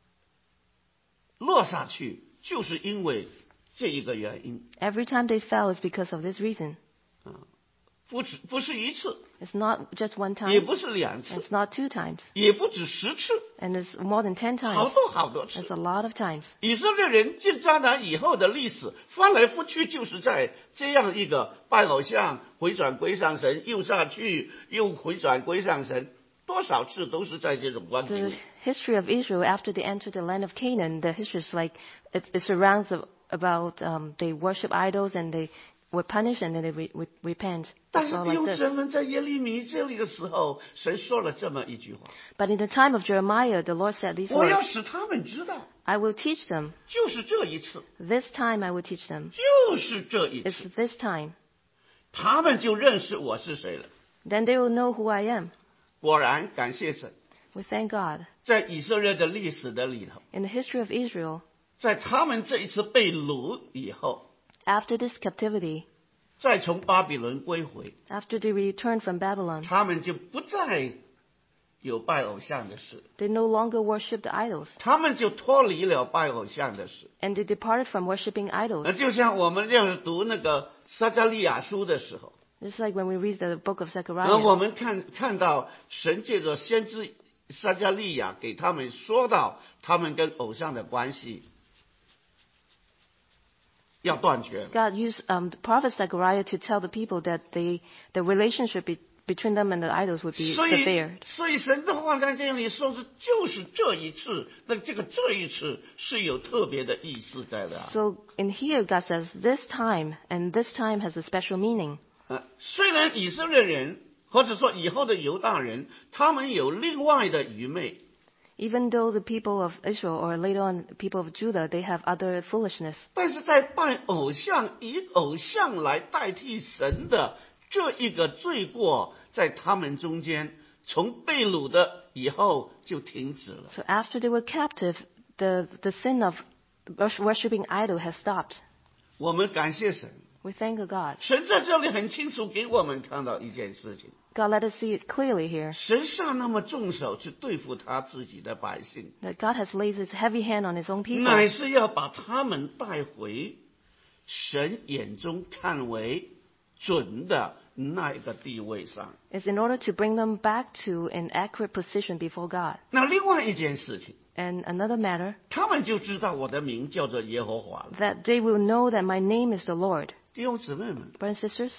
落下去，就是因为这一个原因， Every time they fell is because of this reason. 不是一次， It's not just one 也 time, 不是两次， it's not two times, 也不止10次， and it's more than 10 好 times. 多好多次 It's。a lot of times. 以色列人进迦南以后的历史，翻来覆去就是在这样一个拜偶像、回转归上神，又下去又回转归上神， 多少次都是在这种光景 The 里。 history of Israel after they entered the land of Canaan, the history is like it surrounds about they worship idols and they were punished and then they repent. 但 It's 是 all 弟 like 兄 this. 姊妹在耶利米这里的时候，神说了这么一句话： But in the time of Jeremiah, the Lord said these 我要 words, 使他们知道， I will teach them. 就是这一次， This time I will teach them. 就是这一 It's 次， this time. 他们就认识我是谁了。 Then they will know who I am. 果然，感谢神， We thank God. 在以色列的历史的里头， In the history of Israel, 在他们这一次被掳以后， after this captivity, 再从巴比伦归回， after they returned from Babylon, 他们就不再有拜偶像的事， they no longer worshiped the idols. 他们就脱离了拜偶像的事。 And they departed from worshiping idols. 就像我们要是读那个撒迦利亚书的时候， Just like when we read the book of 我 Zechariah, 们看到神借着先知撒迦利亚给他们说到他们跟偶像的关系要断绝了。 God used the prophet Zechariah to tell the people that the relationship between them and the idols would be 所以 severed. 神的话在这里说是就是这一次，那这一次是有特别的意思在的。 So in here, God says, this time, and this time has a special meaning. 虽然以色列人或者说以后的犹大人，他们有另外的愚昧， Even though the people of Israel or later on the people of Judah, they have other foolishness. 但是在拜偶像，以偶像来代替神的这一个罪过，在他们中间，从被掳的以后就停止了。 So after they were captive, the sin of worshipping idol has stopped. 我们感谢神， We thank God. 神在这里很清楚给我们看到一件事情： God let us see it clearly here 神下那么重手去对付他自己的百姓， that God has laid his heavy hand on his own people. 乃是要把他们带回神眼中看为准的那一个地位上。 It's in order to bring them back to an accurate position before God. 那另外一件事情， And another matter, 他们就知道我的名叫做耶和华了。 that they will know that my name is the Lord. 弟兄姊妹们， Brothers and sisters,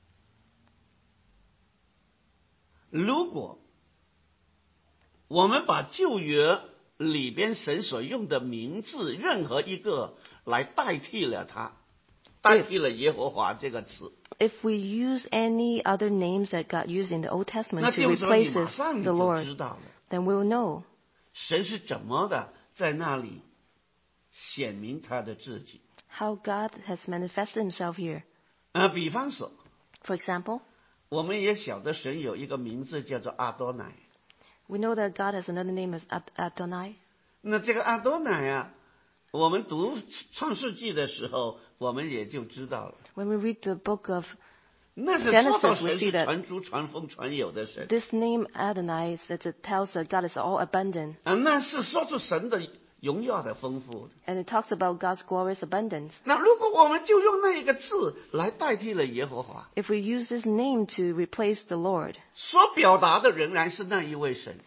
如果我们把旧约里边神所用的名字任何一个来代替了它，代替了耶和华这个词， if we use any other names that God used in the Old 那 Testament 弟 to 兄姊妹，你 replace 马上你 the 就 Lord, 知道了 then we will know 神是怎么的在那里显明他的自己。 how God has manifested himself here. 比方说， For example, 我们也晓得神有一个名字叫做阿多乃。 we know that God has another name as Adonai. 那这个阿多乃啊，我们读创世纪的时候，我们也就知道了， When we read the book of 那是说到 Genesis, we 神 see 是 that 传珠传风传有的神， this name Adonai, that it tells that God is all abundant. 那是说出神的荣耀的丰富。 And it talks about God's glorious abundance. 那如果我们就用那一个字来代替了耶和华， If we use this name to replace the Lord, 所表达的仍然是那一位神，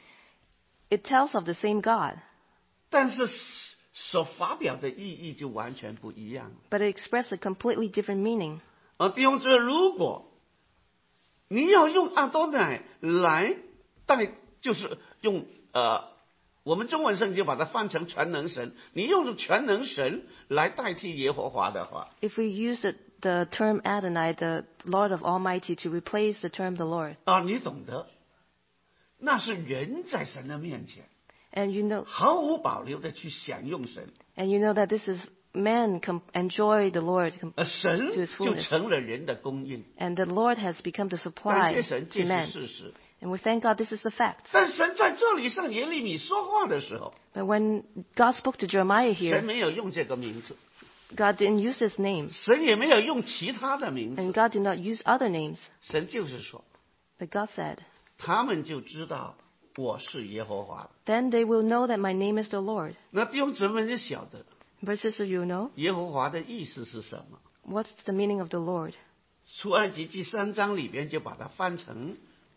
it tells of the same God, 但是所发表的意义就完全不一样。 but it expresses a completely different meaning. 弟兄姊妹，如果你要用阿多乃来就是用我们中文圣经就把它翻成全能神，你用全能神来代替耶和华的话， If we use the term Adonai, the Lord of Almighty, to replace the term the Lord, 你懂得，那是人在神的面前 and you know 毫无保留的去享用神， that this is man enjoy the Lord, 神 to his 就 fullness. 成了人的供应。 and the Lord has become the 感 supply 谢神， to 这 man. 是事实。 And we thank God this is the fact. 但神在这里向耶利米说话的时候， But when God spoke to Jeremiah 神 here, 没有用这个名字， God didn't use his name, 神也没有用其他的名 and 字， God did not use other names. 神就是说， But God said, 他们就知道我是耶和华了。 then they will know that my name is the Lord. 那弟兄姊妹就晓得 Brothers and sisters, you know, 耶和华的意思是什么？ what's the meaning of the Lord? 出埃及记3章里边就把它翻成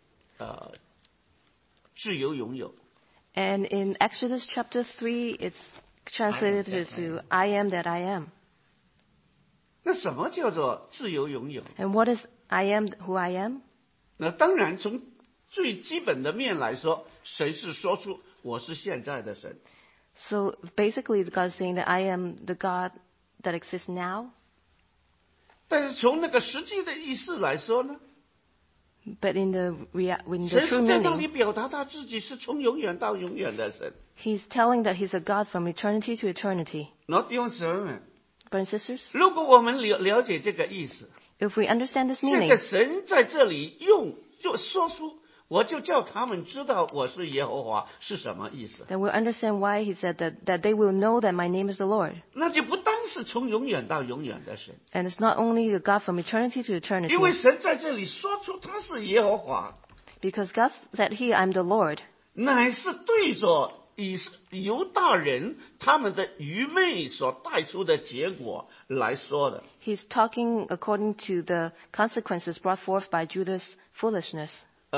自由拥有。 And in Exodus chapter 3, it's translated to I am that I am. 那什么叫做自由拥有？ And what is I am who I am? 那当然从最基本的面来说，神是说出我是现在的神。 So basically, God is saying that I am the God that exists now. 但是从那个实际的意思来说呢， But in the 神 true 是在那里 meaning, 表达他自己是从永远到永远的神。 He's telling that He's a God from eternity to eternity. 那弟兄姊妹们， Brothers and sisters, 如果我们了解这个意思， if we understand this 现 meaning, 在神在这里就说出，我就叫他们知道我是耶和华是什么意思。 then we'll understand why He said that they will know that my name is the Lord. 那就不单是从永远到永远的神， And it's not only the God from eternity to 因为 eternity, 神在这里说出他是耶和华， because God said here, I'm the Lord. 乃是对着犹大人他们的愚昧所带出的结果来说的。 He's talking according to the consequences brought forth by Judah's foolishness.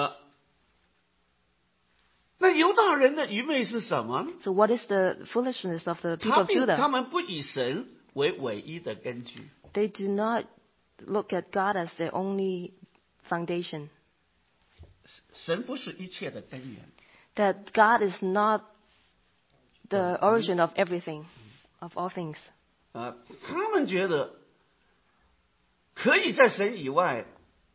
那犹大人的愚昧是什么呢？ So what is the foolishness of the people of 他 Judah? 们不以神为唯一的根据， They do not look at God as their only foundation. 神不是一切的根源。 That God is not the origin of everything, of all things. 他们觉得可以在神以外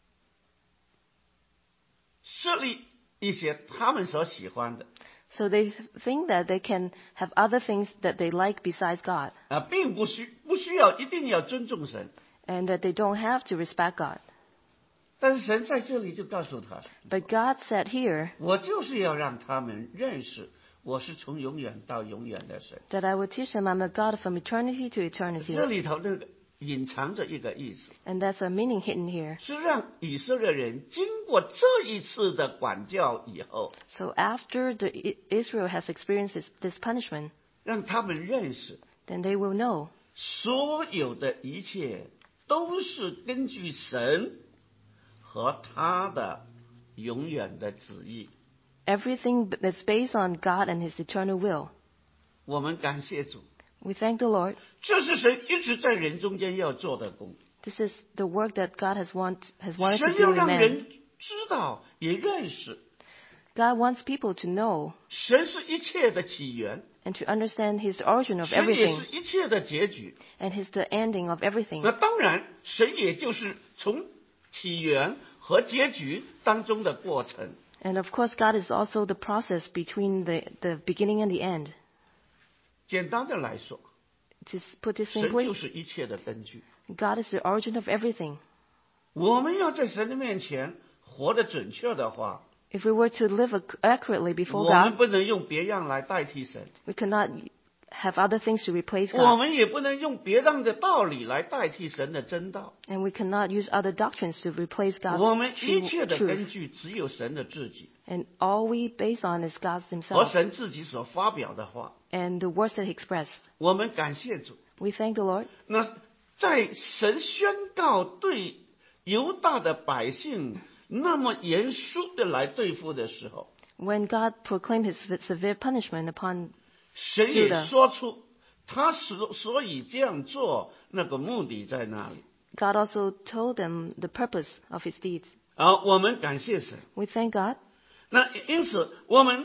设立一些他们所喜欢的， So they think that they can have other things that they like besides God, 并不需要一定要尊重神。 and that they don't have to respect God. 但是神在这里就告诉他， But God said here 我就是要让他们认识我是从永远到永远的神。 that I will teach them I'm a God from eternity to 这 eternity. 里头那个隐藏着一个意思， And that's a meaning hidden here. 是让以色列人经过这一次的管教以后， So after Israel has experienced this punishment, 让他们认识 then they will know 所有的一切都是根据神和他的永远的旨意。 everything that's based on God and His eternal will. 我们感谢主， We thank the Lord. 这是神一直在人中间要做的工。 This is the work that God has wanted to 神 do 要 in 让 man. 人知道也认识， God wants people to know 神是一切的起源， and to understand He's the origin of 神也 everything 是一切的结局。 and He's the ending of everything. 那当然，神也就是从起源和结局当中的过程。 And of course, God is also the process between the beginning and the end. 简单的来说， To put it 神就 simply, 是一切的根据。 God is the origin of everything. 我们要在神的面前活得准确的话， If we were to live accurately before 我们 God, 不能用别样来代替神， we cannot have other things to replace 我 God. 们也不能用别样的道理来代替神的真道。 And we cannot use other doctrines to replace 我 God's 们一切的根 truth. 据只有神的自己 And all we base on is God 和 Himself 神自己所发表的话。 and the words that He expressed. 我们感谢主。 We thank the Lord. 那在神宣告对犹大的百姓那么严肃的来对付的时候， When God proclaimed His severe punishment upon 神也 Judah 说出他所以这样做那个目的在哪里。 God also told them the purpose of His deeds. 我们感谢神。 We thank God. 那因此，我们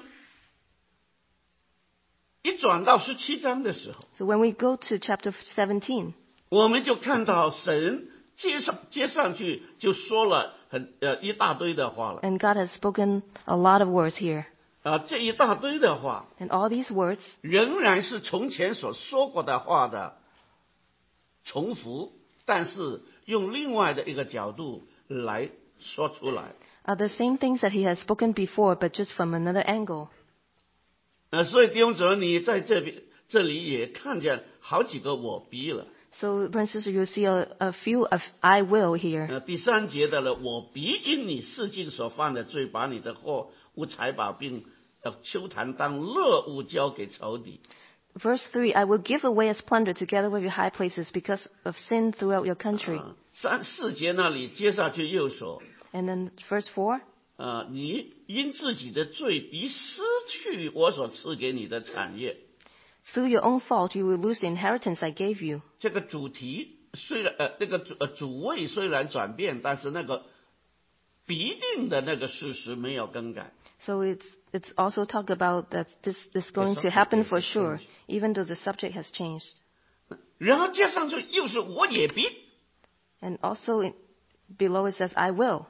一转到17章的时候， So when we go to chapter 17, 我们就看到神接上去就说了一大堆的话了。 and God has spoken a lot of words here. 这一大堆的话， And all these words 仍然是从前所说过的话的重复，但是用另外的一个角度来说出来。 are the same things that He has spoken before, but just from another angle. 所以弟兄姊妹，你在这里也看见好几个我必了。 So, brothers and sisters, you'll see a few of I will here. 第3节的了，我必因你世境所犯的罪，把你的货物财宝并秋坛当乐物交给仇敌。 Verse 3, I will give away as plunder together with your high places because of sin throughout your country. 3、4节那里接下去又说， And then verse 4, 你因自己的罪必失去我所赐给你的产业。 through your own fault you will lose the inheritance I gave you. 这个主题虽然主谓虽然转变，但是那个必定的那个事实没有更改。 So it's also talk about that this is going to subject happen has for sure, changed. even though the subject has changed. 然后接上去又是我也必， And also below it says, I will.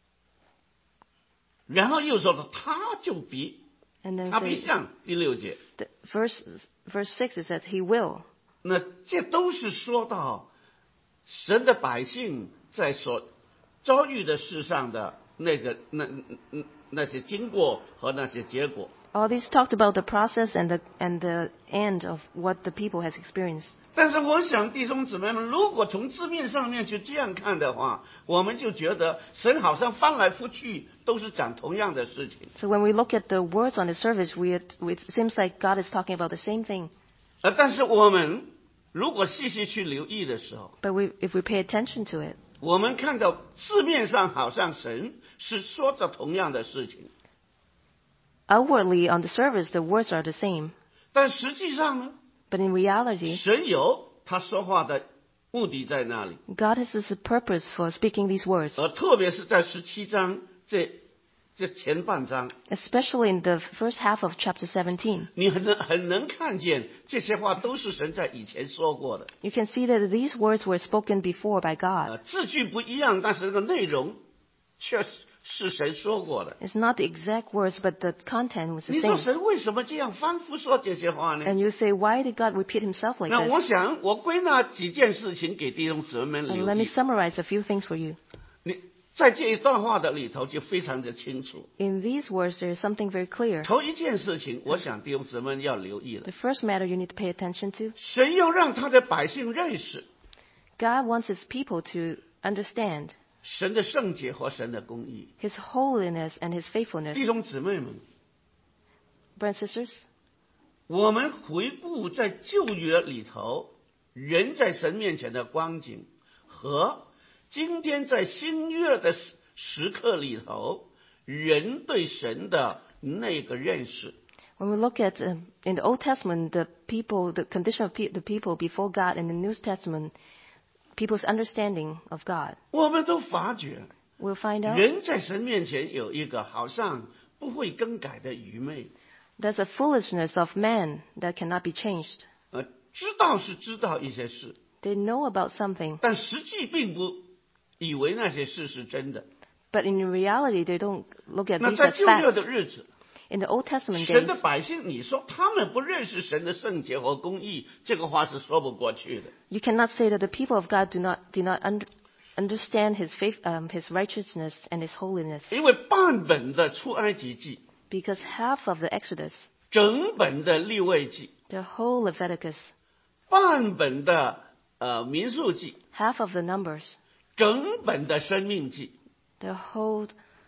然后又说了他就必， And then 他必 say, 像第6节， verse 6 it says, He will. 那这都是说到神的百姓在所遭遇的事上的那些经过和那些结果。 All these talked about the process and the end of what the people has experienced. 但是我想弟兄姊妹们，如果从字面上面去这样看的话，我们就觉得神好像翻来覆去都是讲同样的事情。 So when we look at the words on the surface, it seems like God is talking about the same thing. 但是我们如果细细去留意的时候， But if we pay attention to it, 我们看到字面上好像神是说着同样的事情， outwardly on the surface, the words are the same. 但实际上呢， But in reality, 神有他说话的目的在那里， God has a purpose for speaking these words, 特别是在17章这前半章， especially in the first half of chapter 17. 你很能看见这些话都是神在以前说过的， You can see that these words were spoken before by God. 字句不一样，但是这个内容却是神说过的。 It's not the exact words, but the content was the 你说 same. 神为什么这样反复说这些话呢？ And you say, why did God repeat himself like 那我 this? 想我归纳几件事情给弟兄姊妹们 And 留 let me 意。 summarize a few things for you. 你在这一段话的里头就非常的清楚。 In these words, there is something very clear. 头一件事情，我想弟兄姊妹们要留意了。 The first matter you need to pay attention to, 神要让他的百姓认识 God wants his people to understand 神的圣洁和神的公义。 his holiness and his faithfulness. 弟兄姊妹们， Brothers and sisters, 我们回顾在旧约里头人在神面前的光景，和今天在新约的时刻里头人对神的那个认识。 when we look at in the Old Testament, the condition of the people before God, and the New Testament, people's understanding of God, 我们都发觉 we'll find out 人在神面前有一个好像不会更改的愚昧。 there's a foolishness of man that cannot be changed. 知道是知道一些事， They know about something, 但实际并不以为那些事是真的。 but in reality, they don't look at 那 these 在 as 旧约 facts. 的日子， In the Old Testament 神 days, 的百姓，你说他们不认识神的圣洁和公义，这个话是说不过去的。 you cannot say that the people of God did not understand his faith, his righteousness and his holiness, 因为半本的出埃及记， because half of the Exodus, 整本的利未记， the whole Leviticus, 半本的民数记， half of the Numbers, 整本的生命记， the whole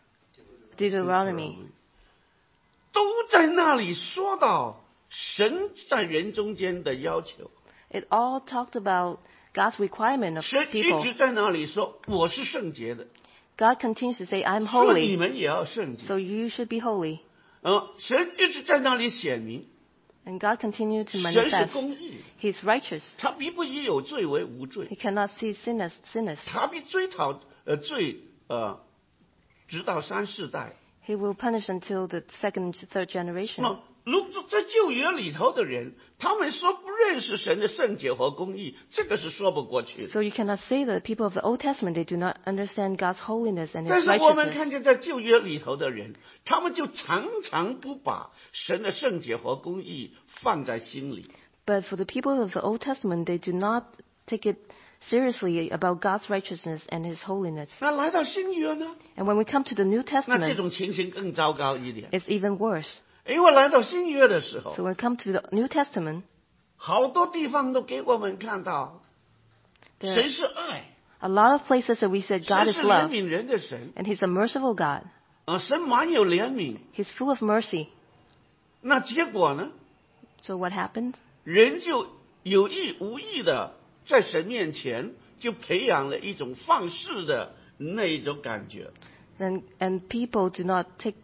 Deuteronomy, 都在那里说到神在人中间的要求。 it all talked about God's requirement of 神一 people. 直在那里说我是圣洁的， God continues to say, I'm 说你 holy, 们也要圣洁。 so you should be holy. 神一直在那里显明 And God continued to 神是 manifest 公义， He's righteous. 他必不以有罪为无罪， He cannot see sinners. 他必追讨罪直到3、4代。 He will punish until the second and third generation. 那如在旧约里头的人，他们说不认识神的圣洁和公义，这个是说不过去的。 So you cannot say that people of the Old Testament, they do not understand God's holiness and 但 His 是我们看 righteousness. 见在旧约里头的人，他们就常常不把神的圣洁和公义放在心里。 But for the people of the Old Testament, they do not take it seriously about God's righteousness and His holiness. 那来到新约呢？ And when we come to the New 那这 Testament, 种情形更糟糕一点， it's even worse. 因为来到新约的时候 So，when we come to the New Testament, 好多地方都给我们看到， there 神是爱， are a lot of places that we said God 神 is 是怜 love, 悯人的神， and He's a merciful God. 神满有怜悯。 He's full of mercy. 那结果呢？ So what happened? 人就有意无意的在神面前就培养了一种放肆的那一种感觉。 And people do not take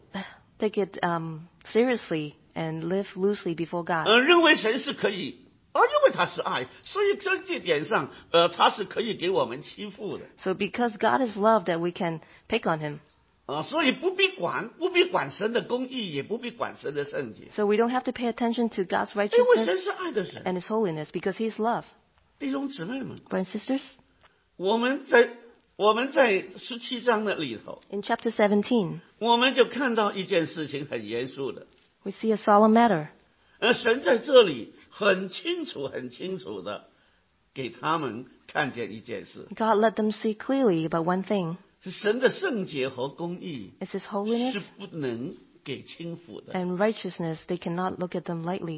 it seriously and live loosely before God. 认为神是可以因为他是爱，所以在这点上，他是可以给我们欺负的。 So because God is love, that we can pick on him. 所以不必管神的公义，也不必管神的圣洁， So we don't have to pay attention to God's 因为神 righteousness 是爱的神。 and his holiness, because he's love. 弟兄姊妹们， Brothers and sisters, 我们在17章的里头， in chapter 17, 我们就看到一件事情很严肃的， we see a solemn matter. 神在这里很清楚的给他们看见一件事， God let them see clearly about one thing. 是神的圣洁和公义 It's his 是 holiness 不能给轻浮的。 and righteousness. They cannot look at them lightly.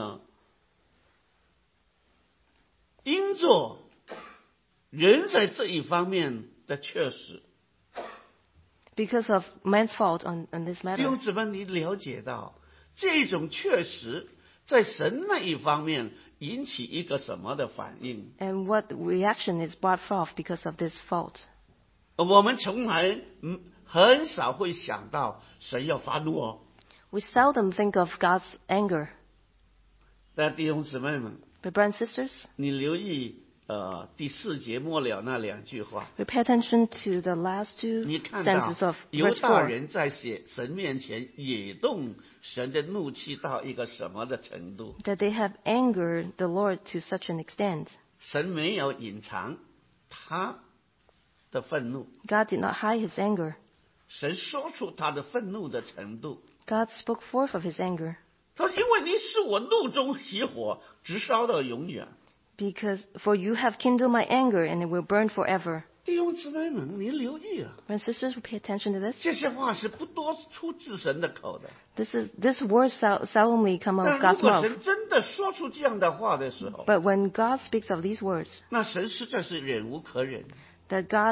因着人在这一方面的确实， Because of man's fault on this 弟兄 matter. 姊妹，你了解到这种确实在神那一方面引起一个什么的反应？ And what reaction is brought forth because of this fault? 我们从来很少会想到神要发怒哦。 We seldom think of God's anger. 但弟兄姊妹们， But brothers and sisters, 你留意第4节末了那2句话， we pay attention to the last two 你看到 sentences of 犹 verse 大 4. 人在神面前惹动神的怒气到一个什么的程度？ That they have angered the Lord to such an extent. 神没有隐藏他的愤怒， God did not hide his anger. 神说出他的愤怒的程度。 God spoke forth of his anger. 他说：“因为你使我怒中起火，直烧到永远。” For you have kindled my anger, and it will burn forever. 弟兄姊妹们，你留意啊， Brothers and sisters, we pay attention to this. 这些话是不多出自神的口的。 This word solemnly come out of 但如 God's 果 mouth. 神真的说出这样的话的时候， But when God speaks of these words, 那神实在是忍无可忍。 that God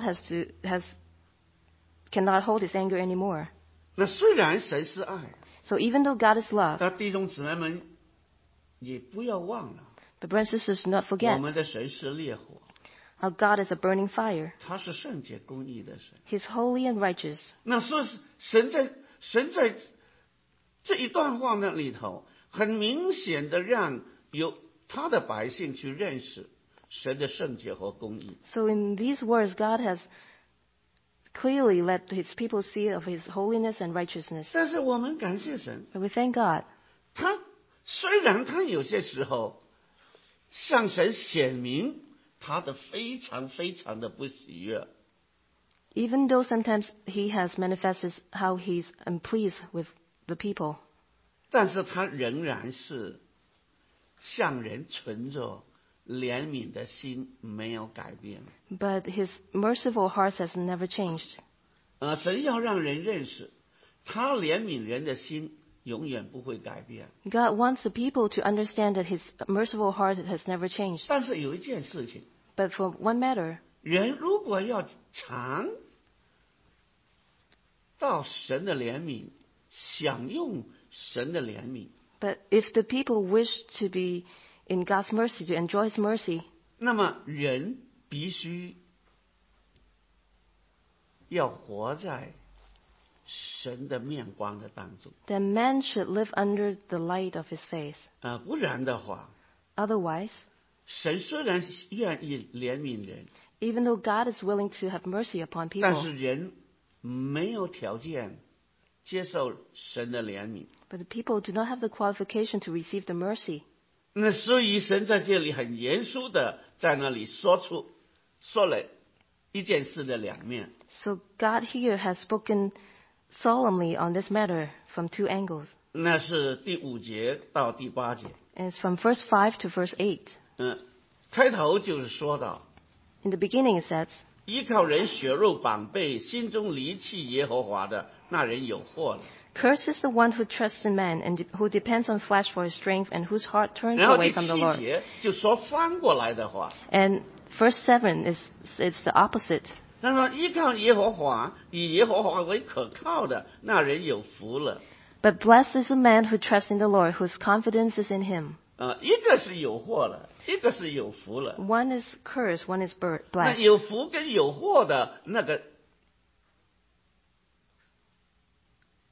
cannot hold his anger anymore. 那虽然神是爱， So even though God is love, 但弟兄姊妹们也不要忘了， but brothers and sisters, do not 我 forget 们的神是烈火， how God is a burning fire. 他是圣洁公义的神。 He's holy and righteous. 那说是神在这一段话那里头，很明显的让有他的百姓去认识神的圣洁和公义。 So in these words, God has clearly let his people see of his holiness and righteousness. 但是我们感谢神， But we thank God. 他虽然他有些时候向神显明他的非常的不喜悦， Even though sometimes he has manifested how he's unpleased with the people, 但是他仍然是向人存着怜悯的心，没有改变。 but his merciful heart has never changed. 神要让人认识，他怜悯人的心永远不会改变。 God wants the people to understand that his merciful heart has never changed. 但是有一件事情， But for one matter, 人如果要尝到神的怜悯，享用神的怜悯， but if the people wish to be in God's mercy, to enjoy his mercy, 那么人必须要活在神的面光的当中。 then man should live under the light of his face. 不然的话， Otherwise, 神虽然愿意怜悯人， even though God is willing to have mercy upon 但 people, 是人没有条件接受神的怜悯。 but the people do not have the qualification to receive the mercy. 那所以神在这里很严肃的在那里说了一件事的两面。 So God here has spoken solemnly on this matter from two angles. 那是第5节到第8节。 And it's from verse 5 to verse 8. 开头就是说到， In the beginning it says, 依靠人血肉绑背，心中离弃耶和华的，那人有祸了。 Cursed is the one who trusts in man and who depends on flesh for his strength and whose heart turns 然后 away 第 from the 7 Lord. 节就说翻过来的话， And verse 7 it's the opposite. 他说依靠耶和华，以耶和华为可靠的，那人有福了。 But blessed is the man who trusts in the Lord, whose confidence is in him. 一个是有祸了，一个是有福了。 One is cursed, one is 那 blessed. 有福跟有祸的那个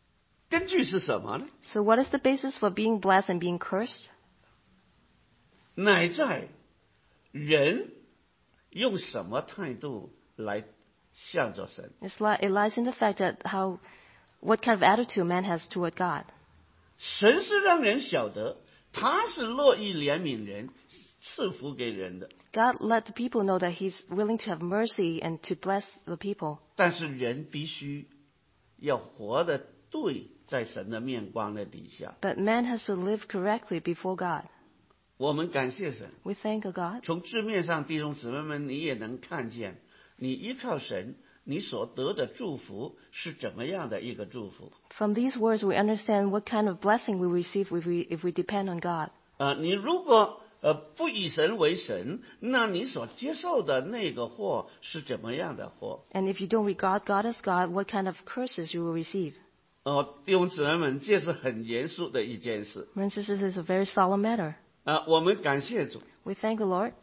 根据是什么呢？ So what is the basis for being blessed and being cursed? 乃在人用什么态度来向着神。 It lies in the fact that what kind of attitude man has toward God. 神是让人晓得他是乐意怜悯人，赐福给人的。 God let the people know that He's willing to have mercy and to bless the people. 但是人必须要活得对，在神的面光的底下。 But man has to live correctly before God. 我们感谢神。 We thank God. 从字面上，弟兄姊妹们，你也能看见，你依靠神，你所得的祝福是怎么样的一个祝福。 From these words, we understand what kind of blessing we receive if we depend on God. 你如果不以神为神，那你所接受的那个祸是怎么样的祸？ And if you don't regard God as God, what kind of curses you will receive? 弟兄姊妹们，这是很严肃的一件事。 Brothers and sisters, this is a very solemn matter. 我们感谢主。 We thank the Lord.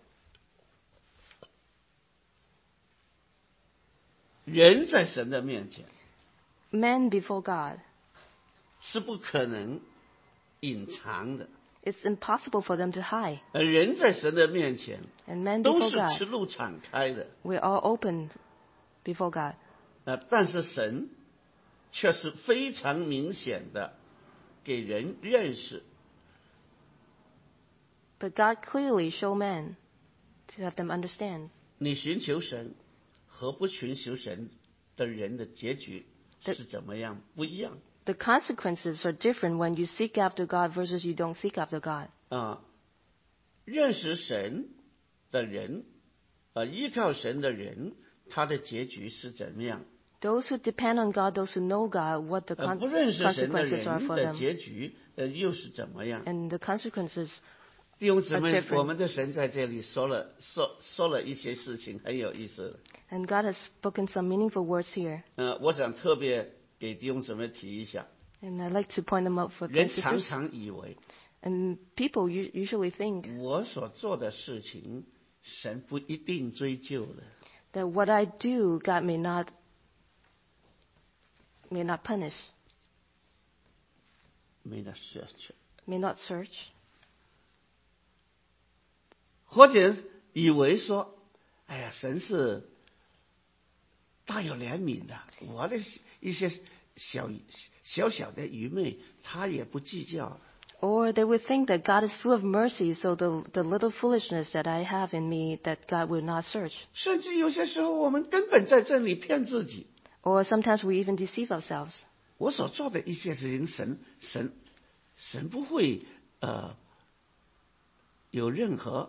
人在神的面前 Men before God, 是不可能隐藏的， it's impossible for them to hide. 人在神的面前 And men 都 before 是赤 God, 露敞开的。 we're all open before God. 但是神却是非常明显的给人认识， But God clearly showed men to have them understand 你寻求神和不寻求神的人的结局是怎么样不一样。 the consequences are different when you seek after God versus you don't seek after God. 认识神的人，依靠神的人，他的结局是怎么样？ Those who depend on God, those who know God, what the 不认识神的 consequences are 人 for 的 them. 结局，又是怎么样？ And the consequences, 弟兄姊 are 妹， different. 我们的神在这里说了一些事情，很有意思。 and God has spoken some meaningful words here. 我想特别给弟兄姊妹提一下， And I'd like to point them out for 人 brothers and 常 sisters. 常以为 And people usually think 我所做的事情，神不一定追究的。 that what I do, God may not punish, 没得奢求， may not search. 或者以为说，哎呀，神是大有怜悯的，我的一些小小的愚昧，他也不计较。 Or they would think that God is full of mercy, so the little foolishness that I have in me, that God will not search. 甚至有些时候，我们根本在这里骗自己。 Or sometimes we even deceive ourselves. 我所做的一些事情，神不会有任何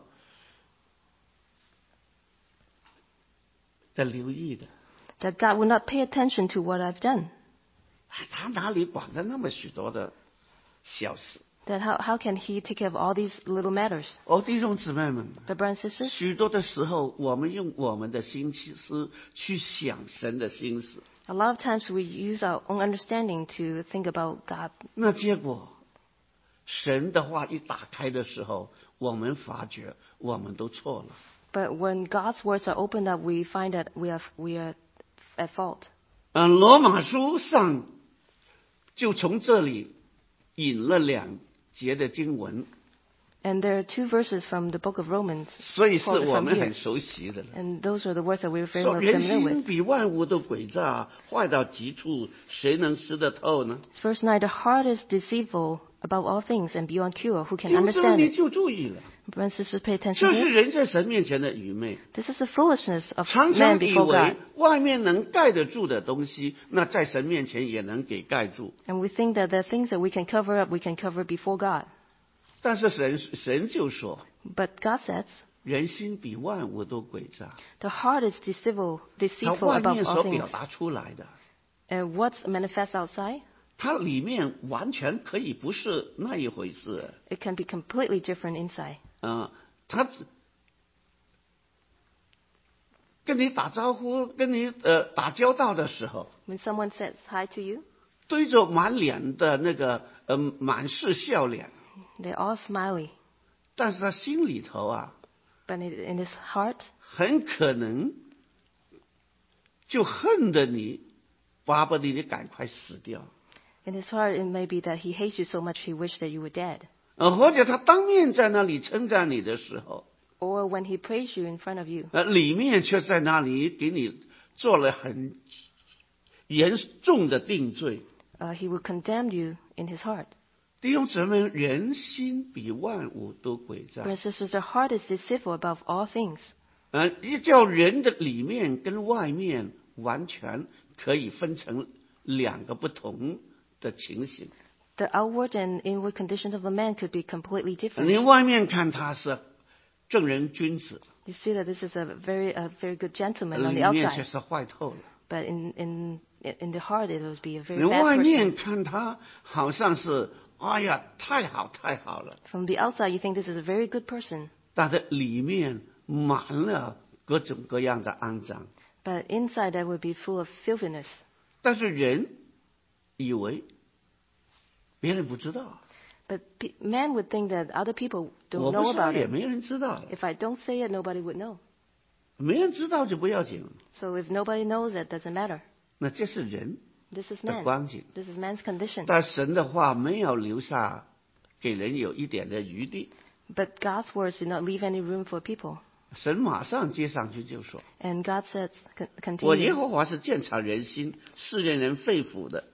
的留意的。 That God will not pay attention to what I've done. 他哪里管得那么许多的小事？ That how can He take care of all these little matters? 弟兄姊妹们， But brothers and sisters, 许多的时候，我们用我们的心思去想神的心思， a lot of times we use our own understanding to think about God. 那结果，神的话一打开的时候，我们发觉我们都错了。 But when God's words are opened up, we find that we are at fault. 罗马书上就从这里引了2节的经文， And there are 2 verses from the book of Romans, 所以是 quoted 我 from 们 here. 很熟悉的了。 And those are the words that we're very 说人 familiar 心 with. 比万物都诡诈，坏到极处，谁能识得透呢？ Verse 9, the heart is deceitful above all things and beyond cure. Who can 听这 understand 你 it? 就注意了， Brothers and sisters, pay attention 这是 here. 人在神面前的愚昧。 This is the foolishness of 常 man 常以 before 为 God. 外面能盖得住的东西，那在神面前也能给盖住。 And we think that the things that we can cover up, we can cover before God. 但是神就说， But God says, 人心比万物都诡诈， the heart is deceitful 它外 above 面 all 所 things. 表达出来的， And what's manifest outside, 它里面完全可以不是那一回事。 it can be completely different inside. 他跟你打招呼、跟你打交道的时候， When someone says hi to you, 对着满脸的那个满是笑脸， they're all smiley. 但是他心里头 But in his heart, 很可能就恨得你，巴不得你赶快死掉。 in his heart, it may be that he hates you so much he wished that you were dead. 或者他当面在那里称赞你的时候， or when he praised you in front of you, 里面却在那里给你做了很严重的定罪。 he will condemn you in his heart. 弟兄姊妹，人心比万物都诡诈。 Brothers and sisters, the heart is deceitful above all things. 一叫人的里面跟外面完全可以分成两个不同的情形。 The outward and inward conditions of a man could be completely 你 different. 外面看他是正人君子， You see that this is a very good gentleman on 里 the 面却 outside, 是坏透了。 but in the heart it will be a 你 very bad 外 person. 面看他好像是哎呀太好太好了， From the outside, you think this is a very good person, 但是里面满了各种各样的肮脏。 but inside that will be full of filthiness. 但是人以为别人不知道， But man would think that other people 我 don't 不 know 说 about 也 it. 没人知道， If I don't say it, nobody would know. 没人知道就不要紧。 So if nobody knows it, doesn't matter. 那这是人 This is 的 man. 光景。 This is man's condition. 但神的话没有留下给人有一点的余地， But God's words did not leave any room for people. 神马上接上去就说 And God says, 我耶 continue, 和华是鉴察人心试验人肺腑的，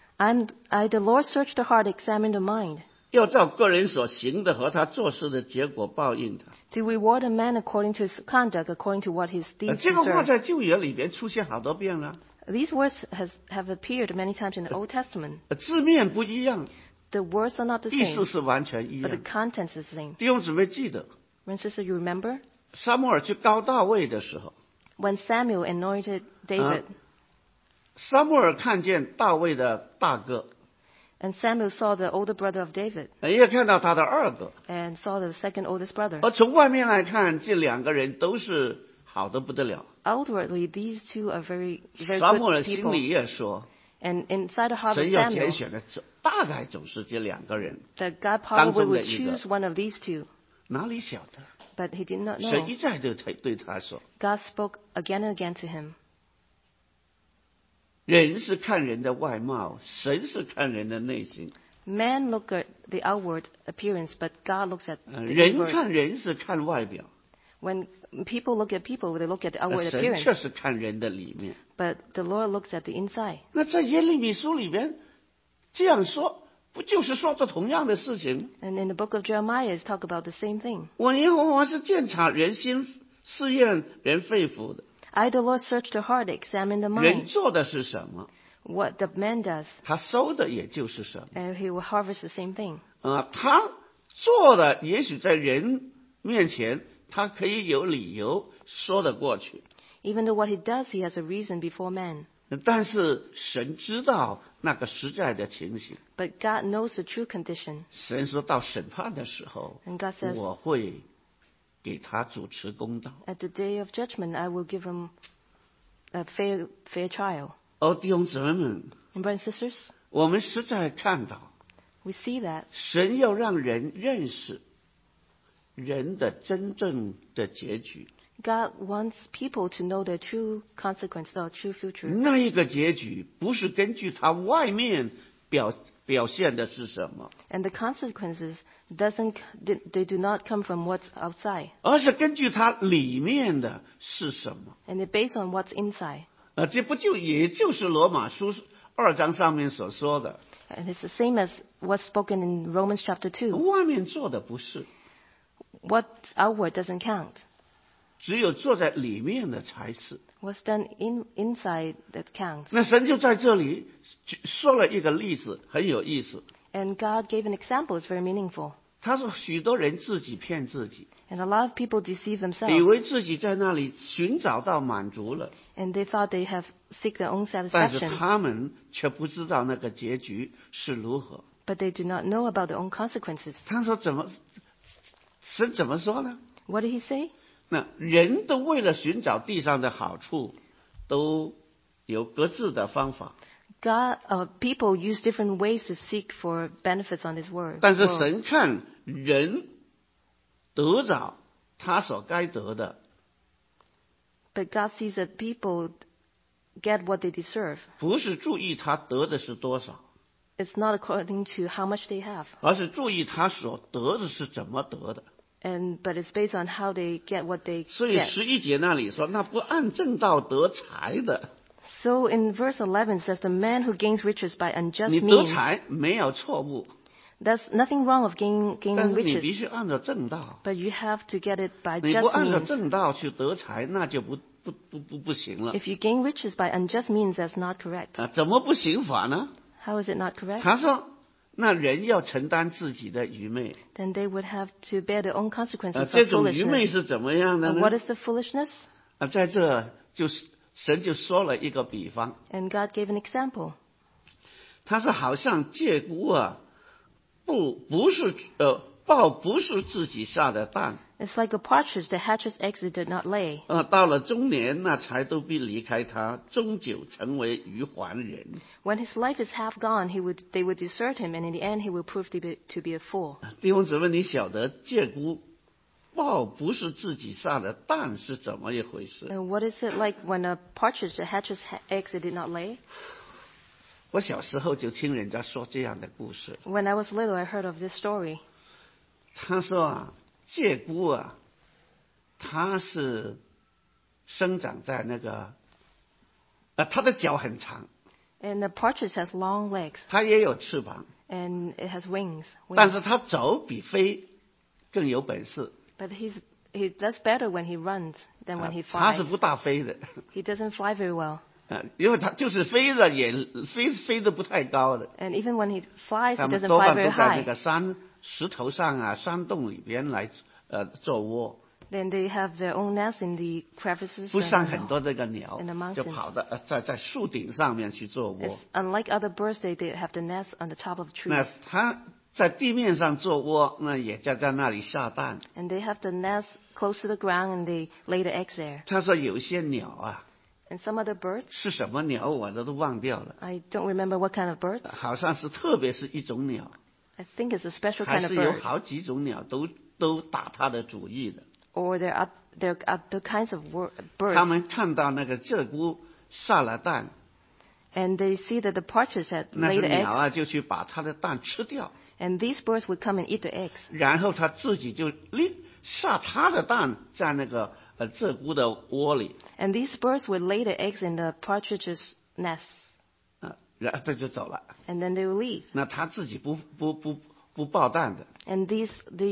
I, the Lord, search the heart, examine the mind, 要照个人所行的和他做事的结果报应他。 to reward a man according to his conduct, according to what his deeds 这个话 deserve. 在旧约里边出现好多遍了， These words have appeared many times in the Old Testament. 字面不一样， The words are not the 意思 same, 是完全一 but the 样。 contents is the same. 弟兄姊妹记得， When sister, you remember 撒母耳去膏大卫的时候， when Samuel anointed David, 撒母耳看见大卫的大哥， and Samuel saw the older brother of David 也看到他的二哥， and saw the second oldest brother. 而从外面来看，这两个人都是好的不得了。 Outwardly, these two are very 撒母 good 耳心 people. 里也说， And inside the heart of 神要拣 Samuel, 选的大概总是这两个人， that God 当 probably 中的 would 一个。 choose one of these two. 哪里晓得？ But he did not know. 神一再对他说， God spoke again and again to him. 人是看人的外貌，神是看人的内心。 Man look at the outward appearance, but God looks at the 人 inward. 看人是看外表， When people look at people, they look at the outward 神 appearance. 却是看人的里面。 But the Lord looks at the inside. 那在耶利米书里边这样说，不就是说着同样的事情？ And in the book of Jeremiah, it's talk about the same thing. 我耶和华是鉴察人心、试验人肺腑的。 I, the Lord, search the heart, examine the 人 mind. 做的是什么， What the man does, 他收的也就是什么。 and he will harvest the same thing. 他做的也许在人面前，他可以有理由说得过去， Even though what he does, he has a reason before man. 但是神知道那个实在的情形。 But God knows the true condition. 神说到审判的时候， And God says, 我会给他主持公道。 at the day of judgment, I will give him a fair trial. 弟兄姊妹们， And brothers and sisters, 我们实在看到， we see that 神要让人认识人的真正的结局。 God wants people to know their true consequence, their true future. 那一个结局不是根据他外面表现的是什么， And the consequences they do not come from what's outside. 而是根据他里面的是什么。 And they're based on what's inside. 这不也就是罗马书2章上面所说的， And it's the same as what's spoken in Romans chapter 2. 外面做的不是， What's outward doesn't count. 只有坐在里面的才是。 What's done inside that counts. 那神就在这里说了一个例子，很有意思。 And God gave an example. It's very meaningful. 他说许多人自己骗自己， And a lot of people deceive 以 themselves. 为自己在那里寻找到满足了， And they thought they have seek their own 但是 satisfaction. 他们却不知道那个结局是如何。 But they do not know about their own consequences. 他说神怎么说呢？ What did he say? 那人都为了寻找地上的好处，都有各自的方法。 People use different ways to seek for benefits on this world. 但是神看人得着他所该得的， But God sees that people get what they deserve. 不是注意他得的是多少， It's not according to how much they have, 而是注意他所得的是怎么得的。 but it's based on how they get what they 所以 get. 11节那里说，那不按正道得财的， So in verse 11 it says, the man who gains riches by unjust 你得 means, 财没有错误， there's nothing wrong of 但 gaining 是你必 riches, 须按照正道。 but you have to get it by 你不 just 按照 means. 正道去得财，那就不行了。 If you gain riches by unjust means, that's not correct. 怎么不行法呢？ How is it not correct? 他说，那人要承担自己的愚昧。 Then they would have to bear their own consequences 这 of 种愚昧 foolishness. 是怎么样的 And 呢 what？is the foolishness? 在这就是神就说了一个比方， And God gave an example. 他说好像借估豹不是自己下的蛋， It's like a partridge that hatches eggs it did not lay. 到了中年，那财都必离开他，终究成为愚顽人。 When his life is half gone, they would desert him, and in the end he will prove to be a fool. 弟兄姊妹，你晓得借估豹不是自己下的蛋是怎么一回事？ And what is it like when a partridge that hatches eggs it did not lay? 我小时候就听人家说这样的故事。 When I was little, I heard of this story. 他说借估它是生长在那个它的脚很长， And the partridge has long legs, 它也有翅膀， and it has wings. 但是它走比飞更有本事。 But he does better when he runs than when he 它是 flies. 不大飞的， He doesn't fly very well. 因为它就是飞着也飞得不太高的。 And even when he flies, 他 he 们 doesn't 多 fly 半 very 都在那 high. 个石头上山洞里边来做窝， Then they have their own nest in the crevices 不 and 像 on 很 the- 多这个鸟 in the mountains. 就跑到在树顶上面去做 It's 窝。 unlike other birds, they have the nest on the top of 那 trees. 它在地面上做窝，那也在那里下蛋。 And they have the nest close to the ground and they lay the eggs there. 他说有些鸟 And some other birds, 是什么鸟我都忘掉了， I don't remember what kind of bird. 好像是特别是一种鸟， I think it's a special 还 kind of 是有 bird. 好几种鸟都打他的主意的。 Or there are other kinds of 他 birds. 们看到那个鹧鸪下了蛋， And they see that the partridge had 那 laid 些 the 鸟 eggs. 就去把它的蛋吃掉。 And these birds would come and eat the eggs. 然后他自己就下他的蛋在那个鹧鸪的窝里， And these birds would lay the eggs in the partridge's nest. 然后他就走了。 And then they will leave. 那他自己不爆蛋的， And these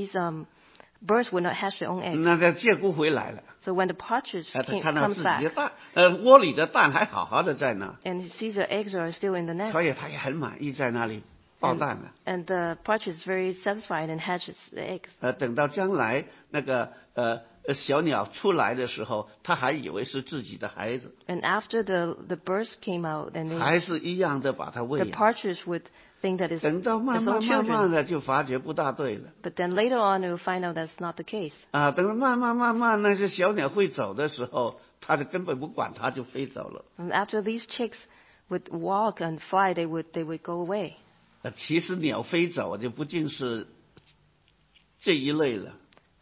birds would not hatch their own eggs. 那这鹧鸪回来了， So when the partridge 他看到 comes 自己的 back 蛋，窝里的蛋还好好的在那， and he sees the eggs are still in the nest, 所以他也很满意在那里爆蛋了。 and the partridge is very satisfied and hatches the eggs. 等到将来那个小鸟出来的时候，他还以为是自己的孩子， And after the birds came out, and 还是一样的把它喂 the 养。 partridge would think that it's 等到 its 慢 own 慢 children. 的就发觉不大对了。 But then later on, we will find out that's not the case. 等到慢慢那些小鸟会走的时候，它就根本不管它，就飞走了。 And after these chicks would walk and fly, they would go away. 其实鸟飞走就不尽是这一类了，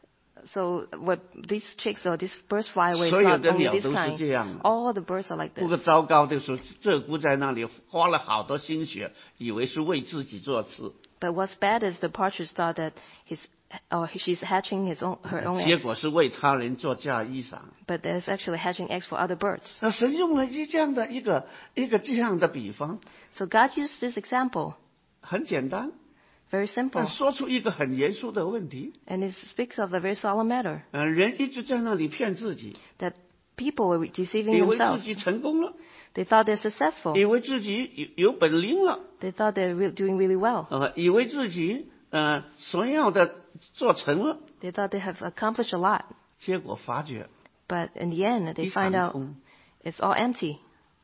So what these chicks or these birds fly away, 所 it's 有 not 的 only 鸟 this 都是 kind. 这样的。 All the birds are like 不 this. 过糟糕的是，鹧鸪在那里花了好多心血，以为是为自己做事， But what's bad is the partridge thought that she's hatching her own 结 eggs. 果是为他人做嫁衣裳。 But there's actually hatching eggs for other birds. 那神用了这样的一个这样的比方， So God used this example, 很简单， very 但 simple, 说出一个很严肃的问题。 and it speaks of a very solemn matter, 人一直在那里骗自己， that people were deceiving 以为自 themselves. 己成功了， They thought they're successful. 以为自己有本领了， They thought they're doing really well. 以为自己所要的做成了， They thought they have accomplished a lot. 结果发觉 But in the end, 一 they find 场 out 空。 it's all empty.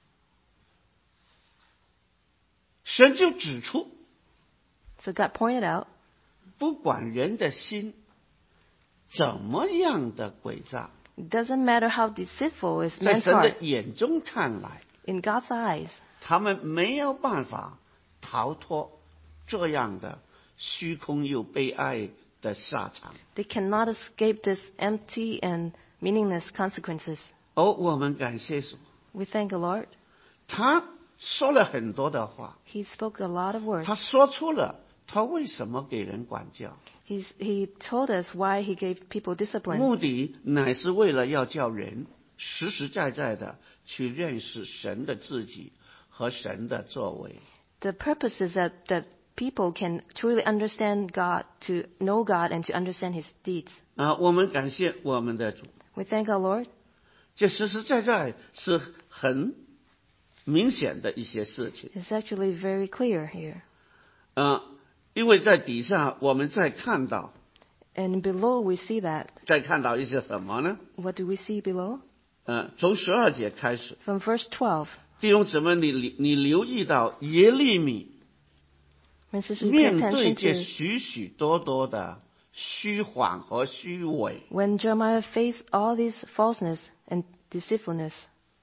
神就指出， So God pointed out, 不管人的心怎么样的诡诈， it doesn't matter how deceitful is 在 man's 神的 heart. 眼中看来， In God's eyes, 他们没有办法逃脱这样的虚空又悲哀的下场。 they cannot escape this empty and meaningless consequences. 我们感谢主， We thank the Lord. 他说了很多的话， He spoke a lot of words. 他说出了他为什么给人管教， He told us why he gave people discipline. 目的乃是为了要叫人实实在在的去认识神的自己和神的作为。 The purpose is that people can truly understand God, to know God and to understand His deeds. 我们感谢我们的主， We thank our Lord. 这实实在在是很明显的一些事情。 It's actually very clear here. 因为在底下我们再看到 And below we see that. 一些什么呢？ What do we see below? 从12节开始， From verse 12. 弟兄姊妹，你留意到耶利米 When sisters pay 面对 attention 这 to 许许多多的虚谎和虚伪， when Jeremiah faced all this falseness and deceitfulness,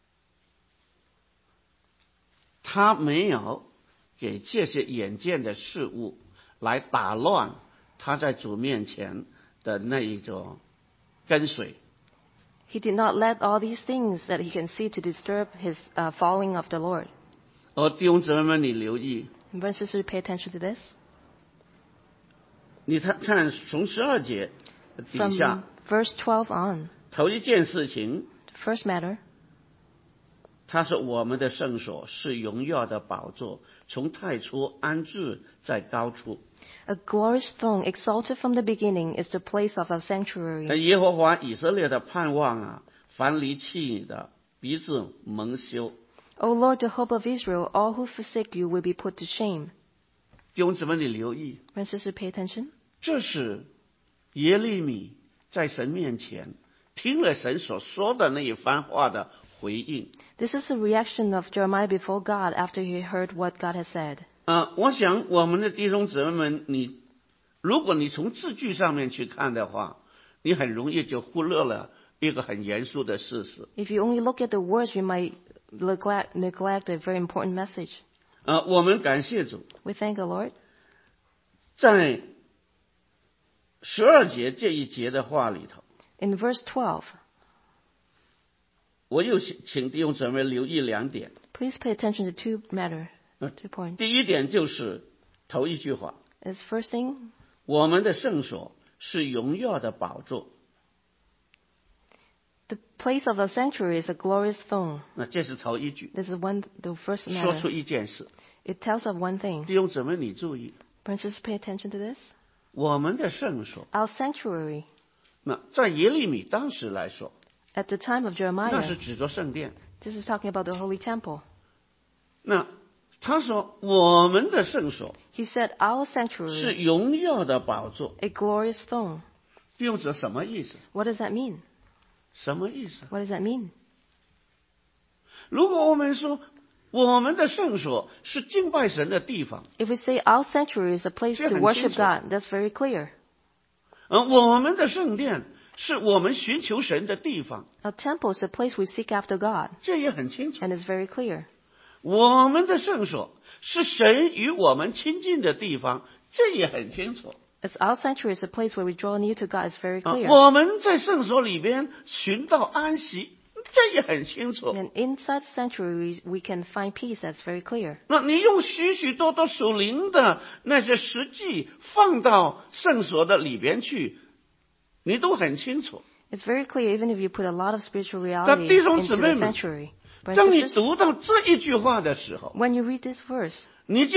他没有给这些眼见的事物来打乱他在主面前的那一种跟随。 he did not let all these things that he can see to disturb his following of the Lord. 弟兄姊妹们，你留意， And brothers and sisters, pay attention to this. 你看从12节底 From 下 verse 12 on, 头一件事情， the first matter, 他说我们的圣所是荣耀的宝座，从太初安置在高处。 a glorious throne exalted from the beginning is the place of our sanctuary. 耶和华以色列的盼望啊，凡离弃你的，鼻子蒙羞。 O Lord, the hope of Israel, all who forsake you will be put to shame. 弟兄姊妹，你留意， Brothers and sisters, pay attention. 这是耶利米在神面前听了神所说的那一番话的回应。 This is the reaction of Jeremiah before God after he heard what God has said. 我想我们的弟兄姊妹们，如果你从字句上面去看的话，你很容易就忽略了一个很严肃的事实。 If you only look at the words, you might neglect a very important message. 我们感谢主， We thank the Lord. 在12节这一节的话里头， In verse 12, 我又请弟兄姊妹留意2点。 please pay attention to two points. 第一点就是头一句话， As first thing, 我们的圣所是荣耀的宝座。 the place of the sanctuary is a glorious throne. 这是头一句， This is the first 说出 matter. 一件事。 It tells of one thing. 弟兄姊妹，你注意， Brothers, pay attention to this. 我们的圣所， Our sanctuary, 在耶利米当时来说， at the time of 那是 Jeremiah, 指着圣殿。 this is talking about the holy temple. 他说我们的圣所 He said, our 是 sanctuary, 荣耀的宝座。 a glorious throne. 弟兄姊妹，什么意思？ What does that mean? 什么意思？ What does that mean? 如果我们说我们的圣所是敬拜神的地方， If we say our sanctuary is a place 这 to 很 worship 清楚。 God, that's very clear. 我们的圣殿是我们寻求神的地方， Our temple is a place we seek after God, 这也很清楚。 and it's very clear. 我们的圣所是神与我们亲近的地方，这也很清楚。 It's our sanctuary is a place where we draw near to God, it's very clear. 我们在圣所里边寻到安息，这也很清楚。 And inside the sanctuary, we can find peace, that's very clear. 你用许许多多属灵的那些实际放到圣所的里边去，你都很清楚。 It's very clear, even if you put a lot of spiritual 但 reality 弟兄 into 姊妹 the 们， sanctuary. Brothers 当 and 你 sisters, 读到这一句话的时候， when you read this verse, 你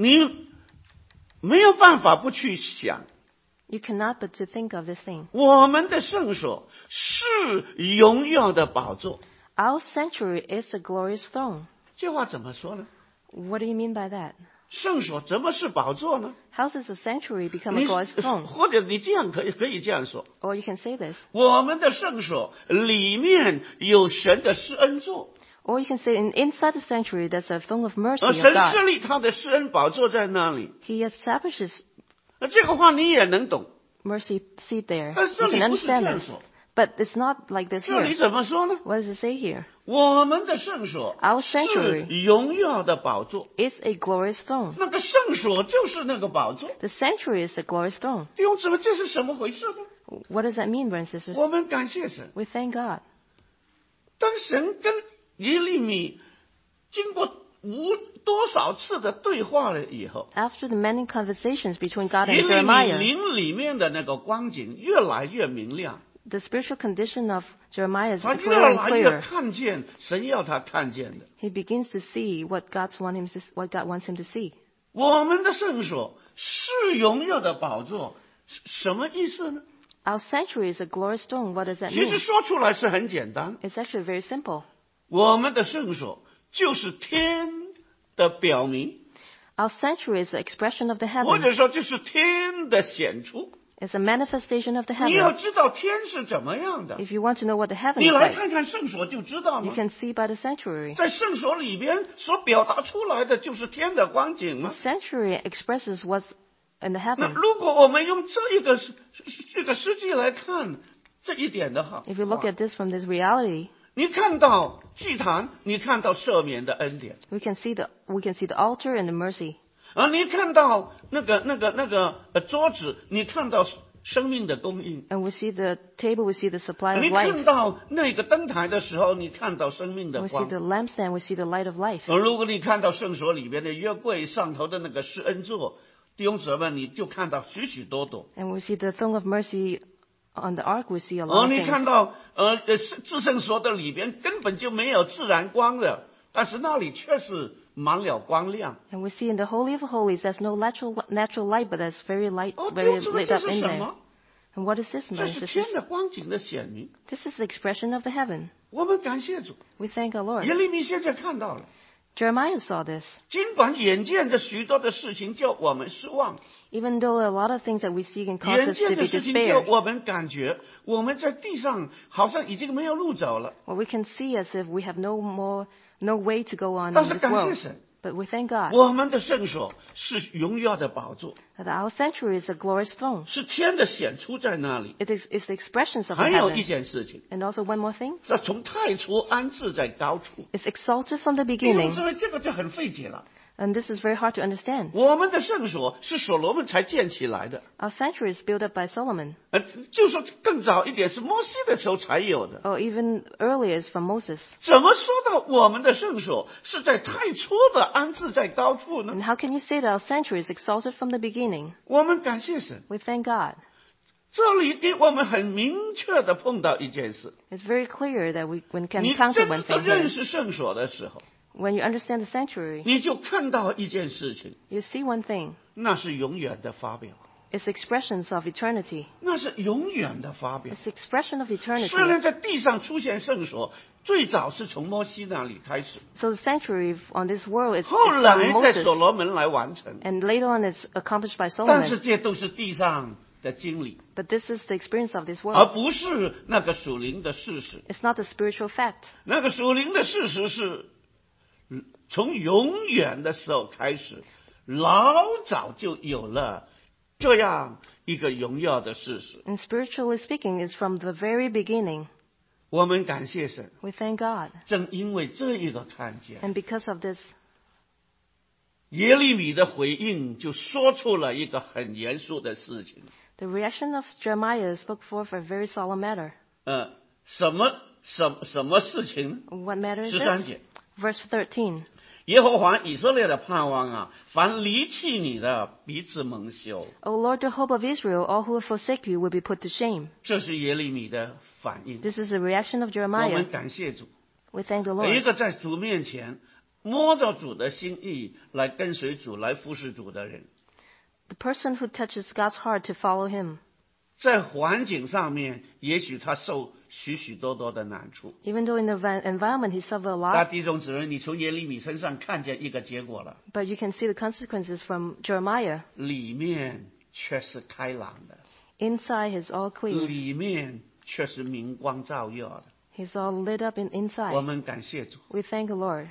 没有办法不去想， you cannot but to think of this thing. 我们的圣所是荣耀的宝座。 Our sanctuary is a glorious throne. 这话怎么说呢？ What do you mean by that? 圣所怎么是宝座呢？ How does a sanctuary become a glorious throne? 或者你这样可以这样说： Or you can say this. 我们的圣所里面有神的施恩座， Or you can say inside the sanctuary there's a throne of mercy 而 of 神 God. 设立他的施恩宝座在那里。 He establishes 这个话你也能懂， mercy seat there. 但这 You 里 can 不是这 understand 样 this. 说。 But it's not like this 这里 here. 怎么说呢？ What does it say here? 我们的圣所 Our 是 sanctuary 荣耀的宝座， It's a glorious throne. 那个圣所就是那个宝座。 The sanctuary is a glorious throne. 弟兄姊妹，这是什么回事呢？ What does that mean, brothers and sisters? 我们感谢神， We thank God. 当神跟耶利米经过多少次的对话了以后， After the many conversations between God 耶 and 利米 Jeremiah, 灵里面的那个光景越来越明亮， the spiritual condition of Jeremiah is 他越 clearer and 来越 clearer. 看见神要他看见的。 He begins to see what God wants him to see. 我们的圣所是荣耀的宝座，什么意思呢？ Our sanctuary is a glorious stone. What does that 其实 mean? 说出来是很简单， It's actually very simple. 我们的圣所就是天的表明， Our sanctuary is the expression of the 或 heaven. 者说就是天的显出。 It's a manifestation of the 你要 heaven. 知道天是怎么样的， If you want to know what the heaven 你 is 来 like, 看看圣所就知道 you 吗？ can see by the sanctuary. 在圣所里边所表达出来的就是天的光景吗？ Sanctuary expresses what's in the 那 heaven. 如果我们用这个实际来看这一点的话， If you look at this from this reality, 你看到祭坛，你看到赦免的恩典， we can see the altar and the mercy. 你看到那个桌子，你看到生命的供应。 And we see the table, we see the supply of 你看 life. 到那个灯台的时候，你看到生命的 We see 光。 the lampstand, we see the light of life. 如果你看到圣所里边的约柜上头的那个施恩座，弟兄姊妹，你就看到许许多多。 And we see the throne of mercy on the ark, we see a lot of 你看 things. 到至圣所的里边根本就没有自然光的，但是那里却是满了光亮。 And we see in the Holy of Holies, there's no natural light, but there's very light, 弟 very 兄姊妹， lit 这 up 是 in 什 there. 么？ And what is this, 这 brothers 是 and 天 sisters? 的光景的显明。 This is the expression of the heaven. 我们感谢主， We thank our Lord. 耶利米现在看到了。 Jeremiah saw this. 尽管眼见着许多的事情叫我们失望， Even though a lot of things that we see can cause 眼 us to 见 be 的事情叫 despaired, 我们感觉我们在地上好像已经没有路走了。 what we can see as if we have no way to go on 但 in 是 this 感谢 world. 神， But we thank God 我们的圣所是荣耀的宝座， that our sanctuary is a glorious throne. 是天的显出在那里。 It's the expressions of the 还有一 heaven. 件事情， And also one more thing, 是从太初安置在高处。 it's exalted from the 弟兄 beginning. 姊妹，这个就很费解了。 And this is very hard to understand. 我们的圣所是所罗门才建起来的， Our sanctuary is built up by Solomon, 就说更早一点是摩西的时候才有的。 or even earlier is from Moses. 怎么说到我们的圣所是在太初的安置在高处呢？ And how can you say that our sanctuary is exalted from the beginning? 我们感谢神， We thank God. 这里给我们很明确的碰到一件事： It's very clear that we can 你 encounter 真 one 的 thing 认 here. 识圣所的时候， When you understand the sanctuary, 你就看到一件事情， you see one thing. 那是永远的发表， It's expressions of eternity. 那是永远的发表。 It's the expression of 虽 eternity. 然在地上出现圣所，最早是从摩西那里开始， So the sanctuary on this world is 后 it's 来 from 在 Moses, 所罗门来完成。 and later on it's accomplished by 但是 Solomon. 这都是地上的经历， But this is the experience of this 而 world. 不是那个属灵的事实。 It's not the spiritual fact. 那个属灵的事实是，从永远的时候开始，老早就有了这样一个荣耀的事实。 And spiritually speaking, it's from the very beginning. 我们感谢神， We thank God. 正因为这一个看见， And because of this, 耶利米的回应就说出了一个很严肃的事情。 the reaction of Jeremiah spoke forth a very solemn matter. 什么事情？ What matter is 13 this? 节， Verse 13. 耶和华以色列的盼望啊，凡离弃你的，彼此蒙羞。 O Lord, the hope of Israel, all who forsake you will be put to shame. 这是耶利米的反应。 This is the reaction of 我 Jeremiah. 们感谢主。 We thank the 一 Lord. 个在主面前摸着主的心意来跟随主、来服侍主的人， The person who touches God's heart to follow him. 在环境上面，也许他受许许多多的难处。 Even though in the environment he suffered a 那 lot, 弟兄姊妹，你从耶利米身上看见一个结果了， but you can see the consequences from Jeremiah. 里面却是开朗的， Inside he's all clear. 里面却是明光照耀的。 He's all lit up 我 inside. 们感谢主， We thank the Lord.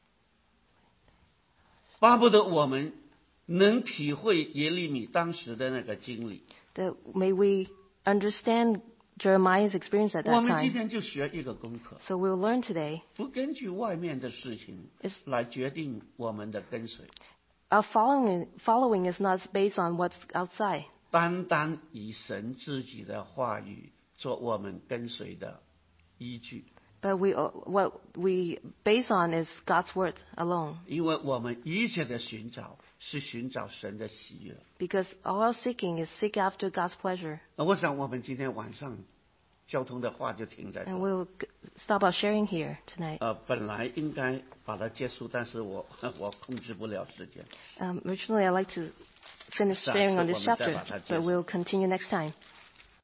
巴不得我们能体会耶利米当时的那个经历。 That may we understand Jeremiah's experience at 我 that 们今 time. 天就学一个功课， So we'll learn today. 不根据外面的事情 Is 来决定我们的跟随， our following is not based on what's outside, 单单以神自己的话语做我们跟随的依据。 But what we base on is God's word alone. 因为我们一切的寻找是寻找神的喜悦。 Because all seeking is seek after God's pleasure. 我想我们今天晚上交通的话就停在这。 And we'll stop our sharing here tonight. 本来应该把它结束，但是我控制不了时间。 Originally, I'd like to finish sharing on this chapter, but we'll continue next time.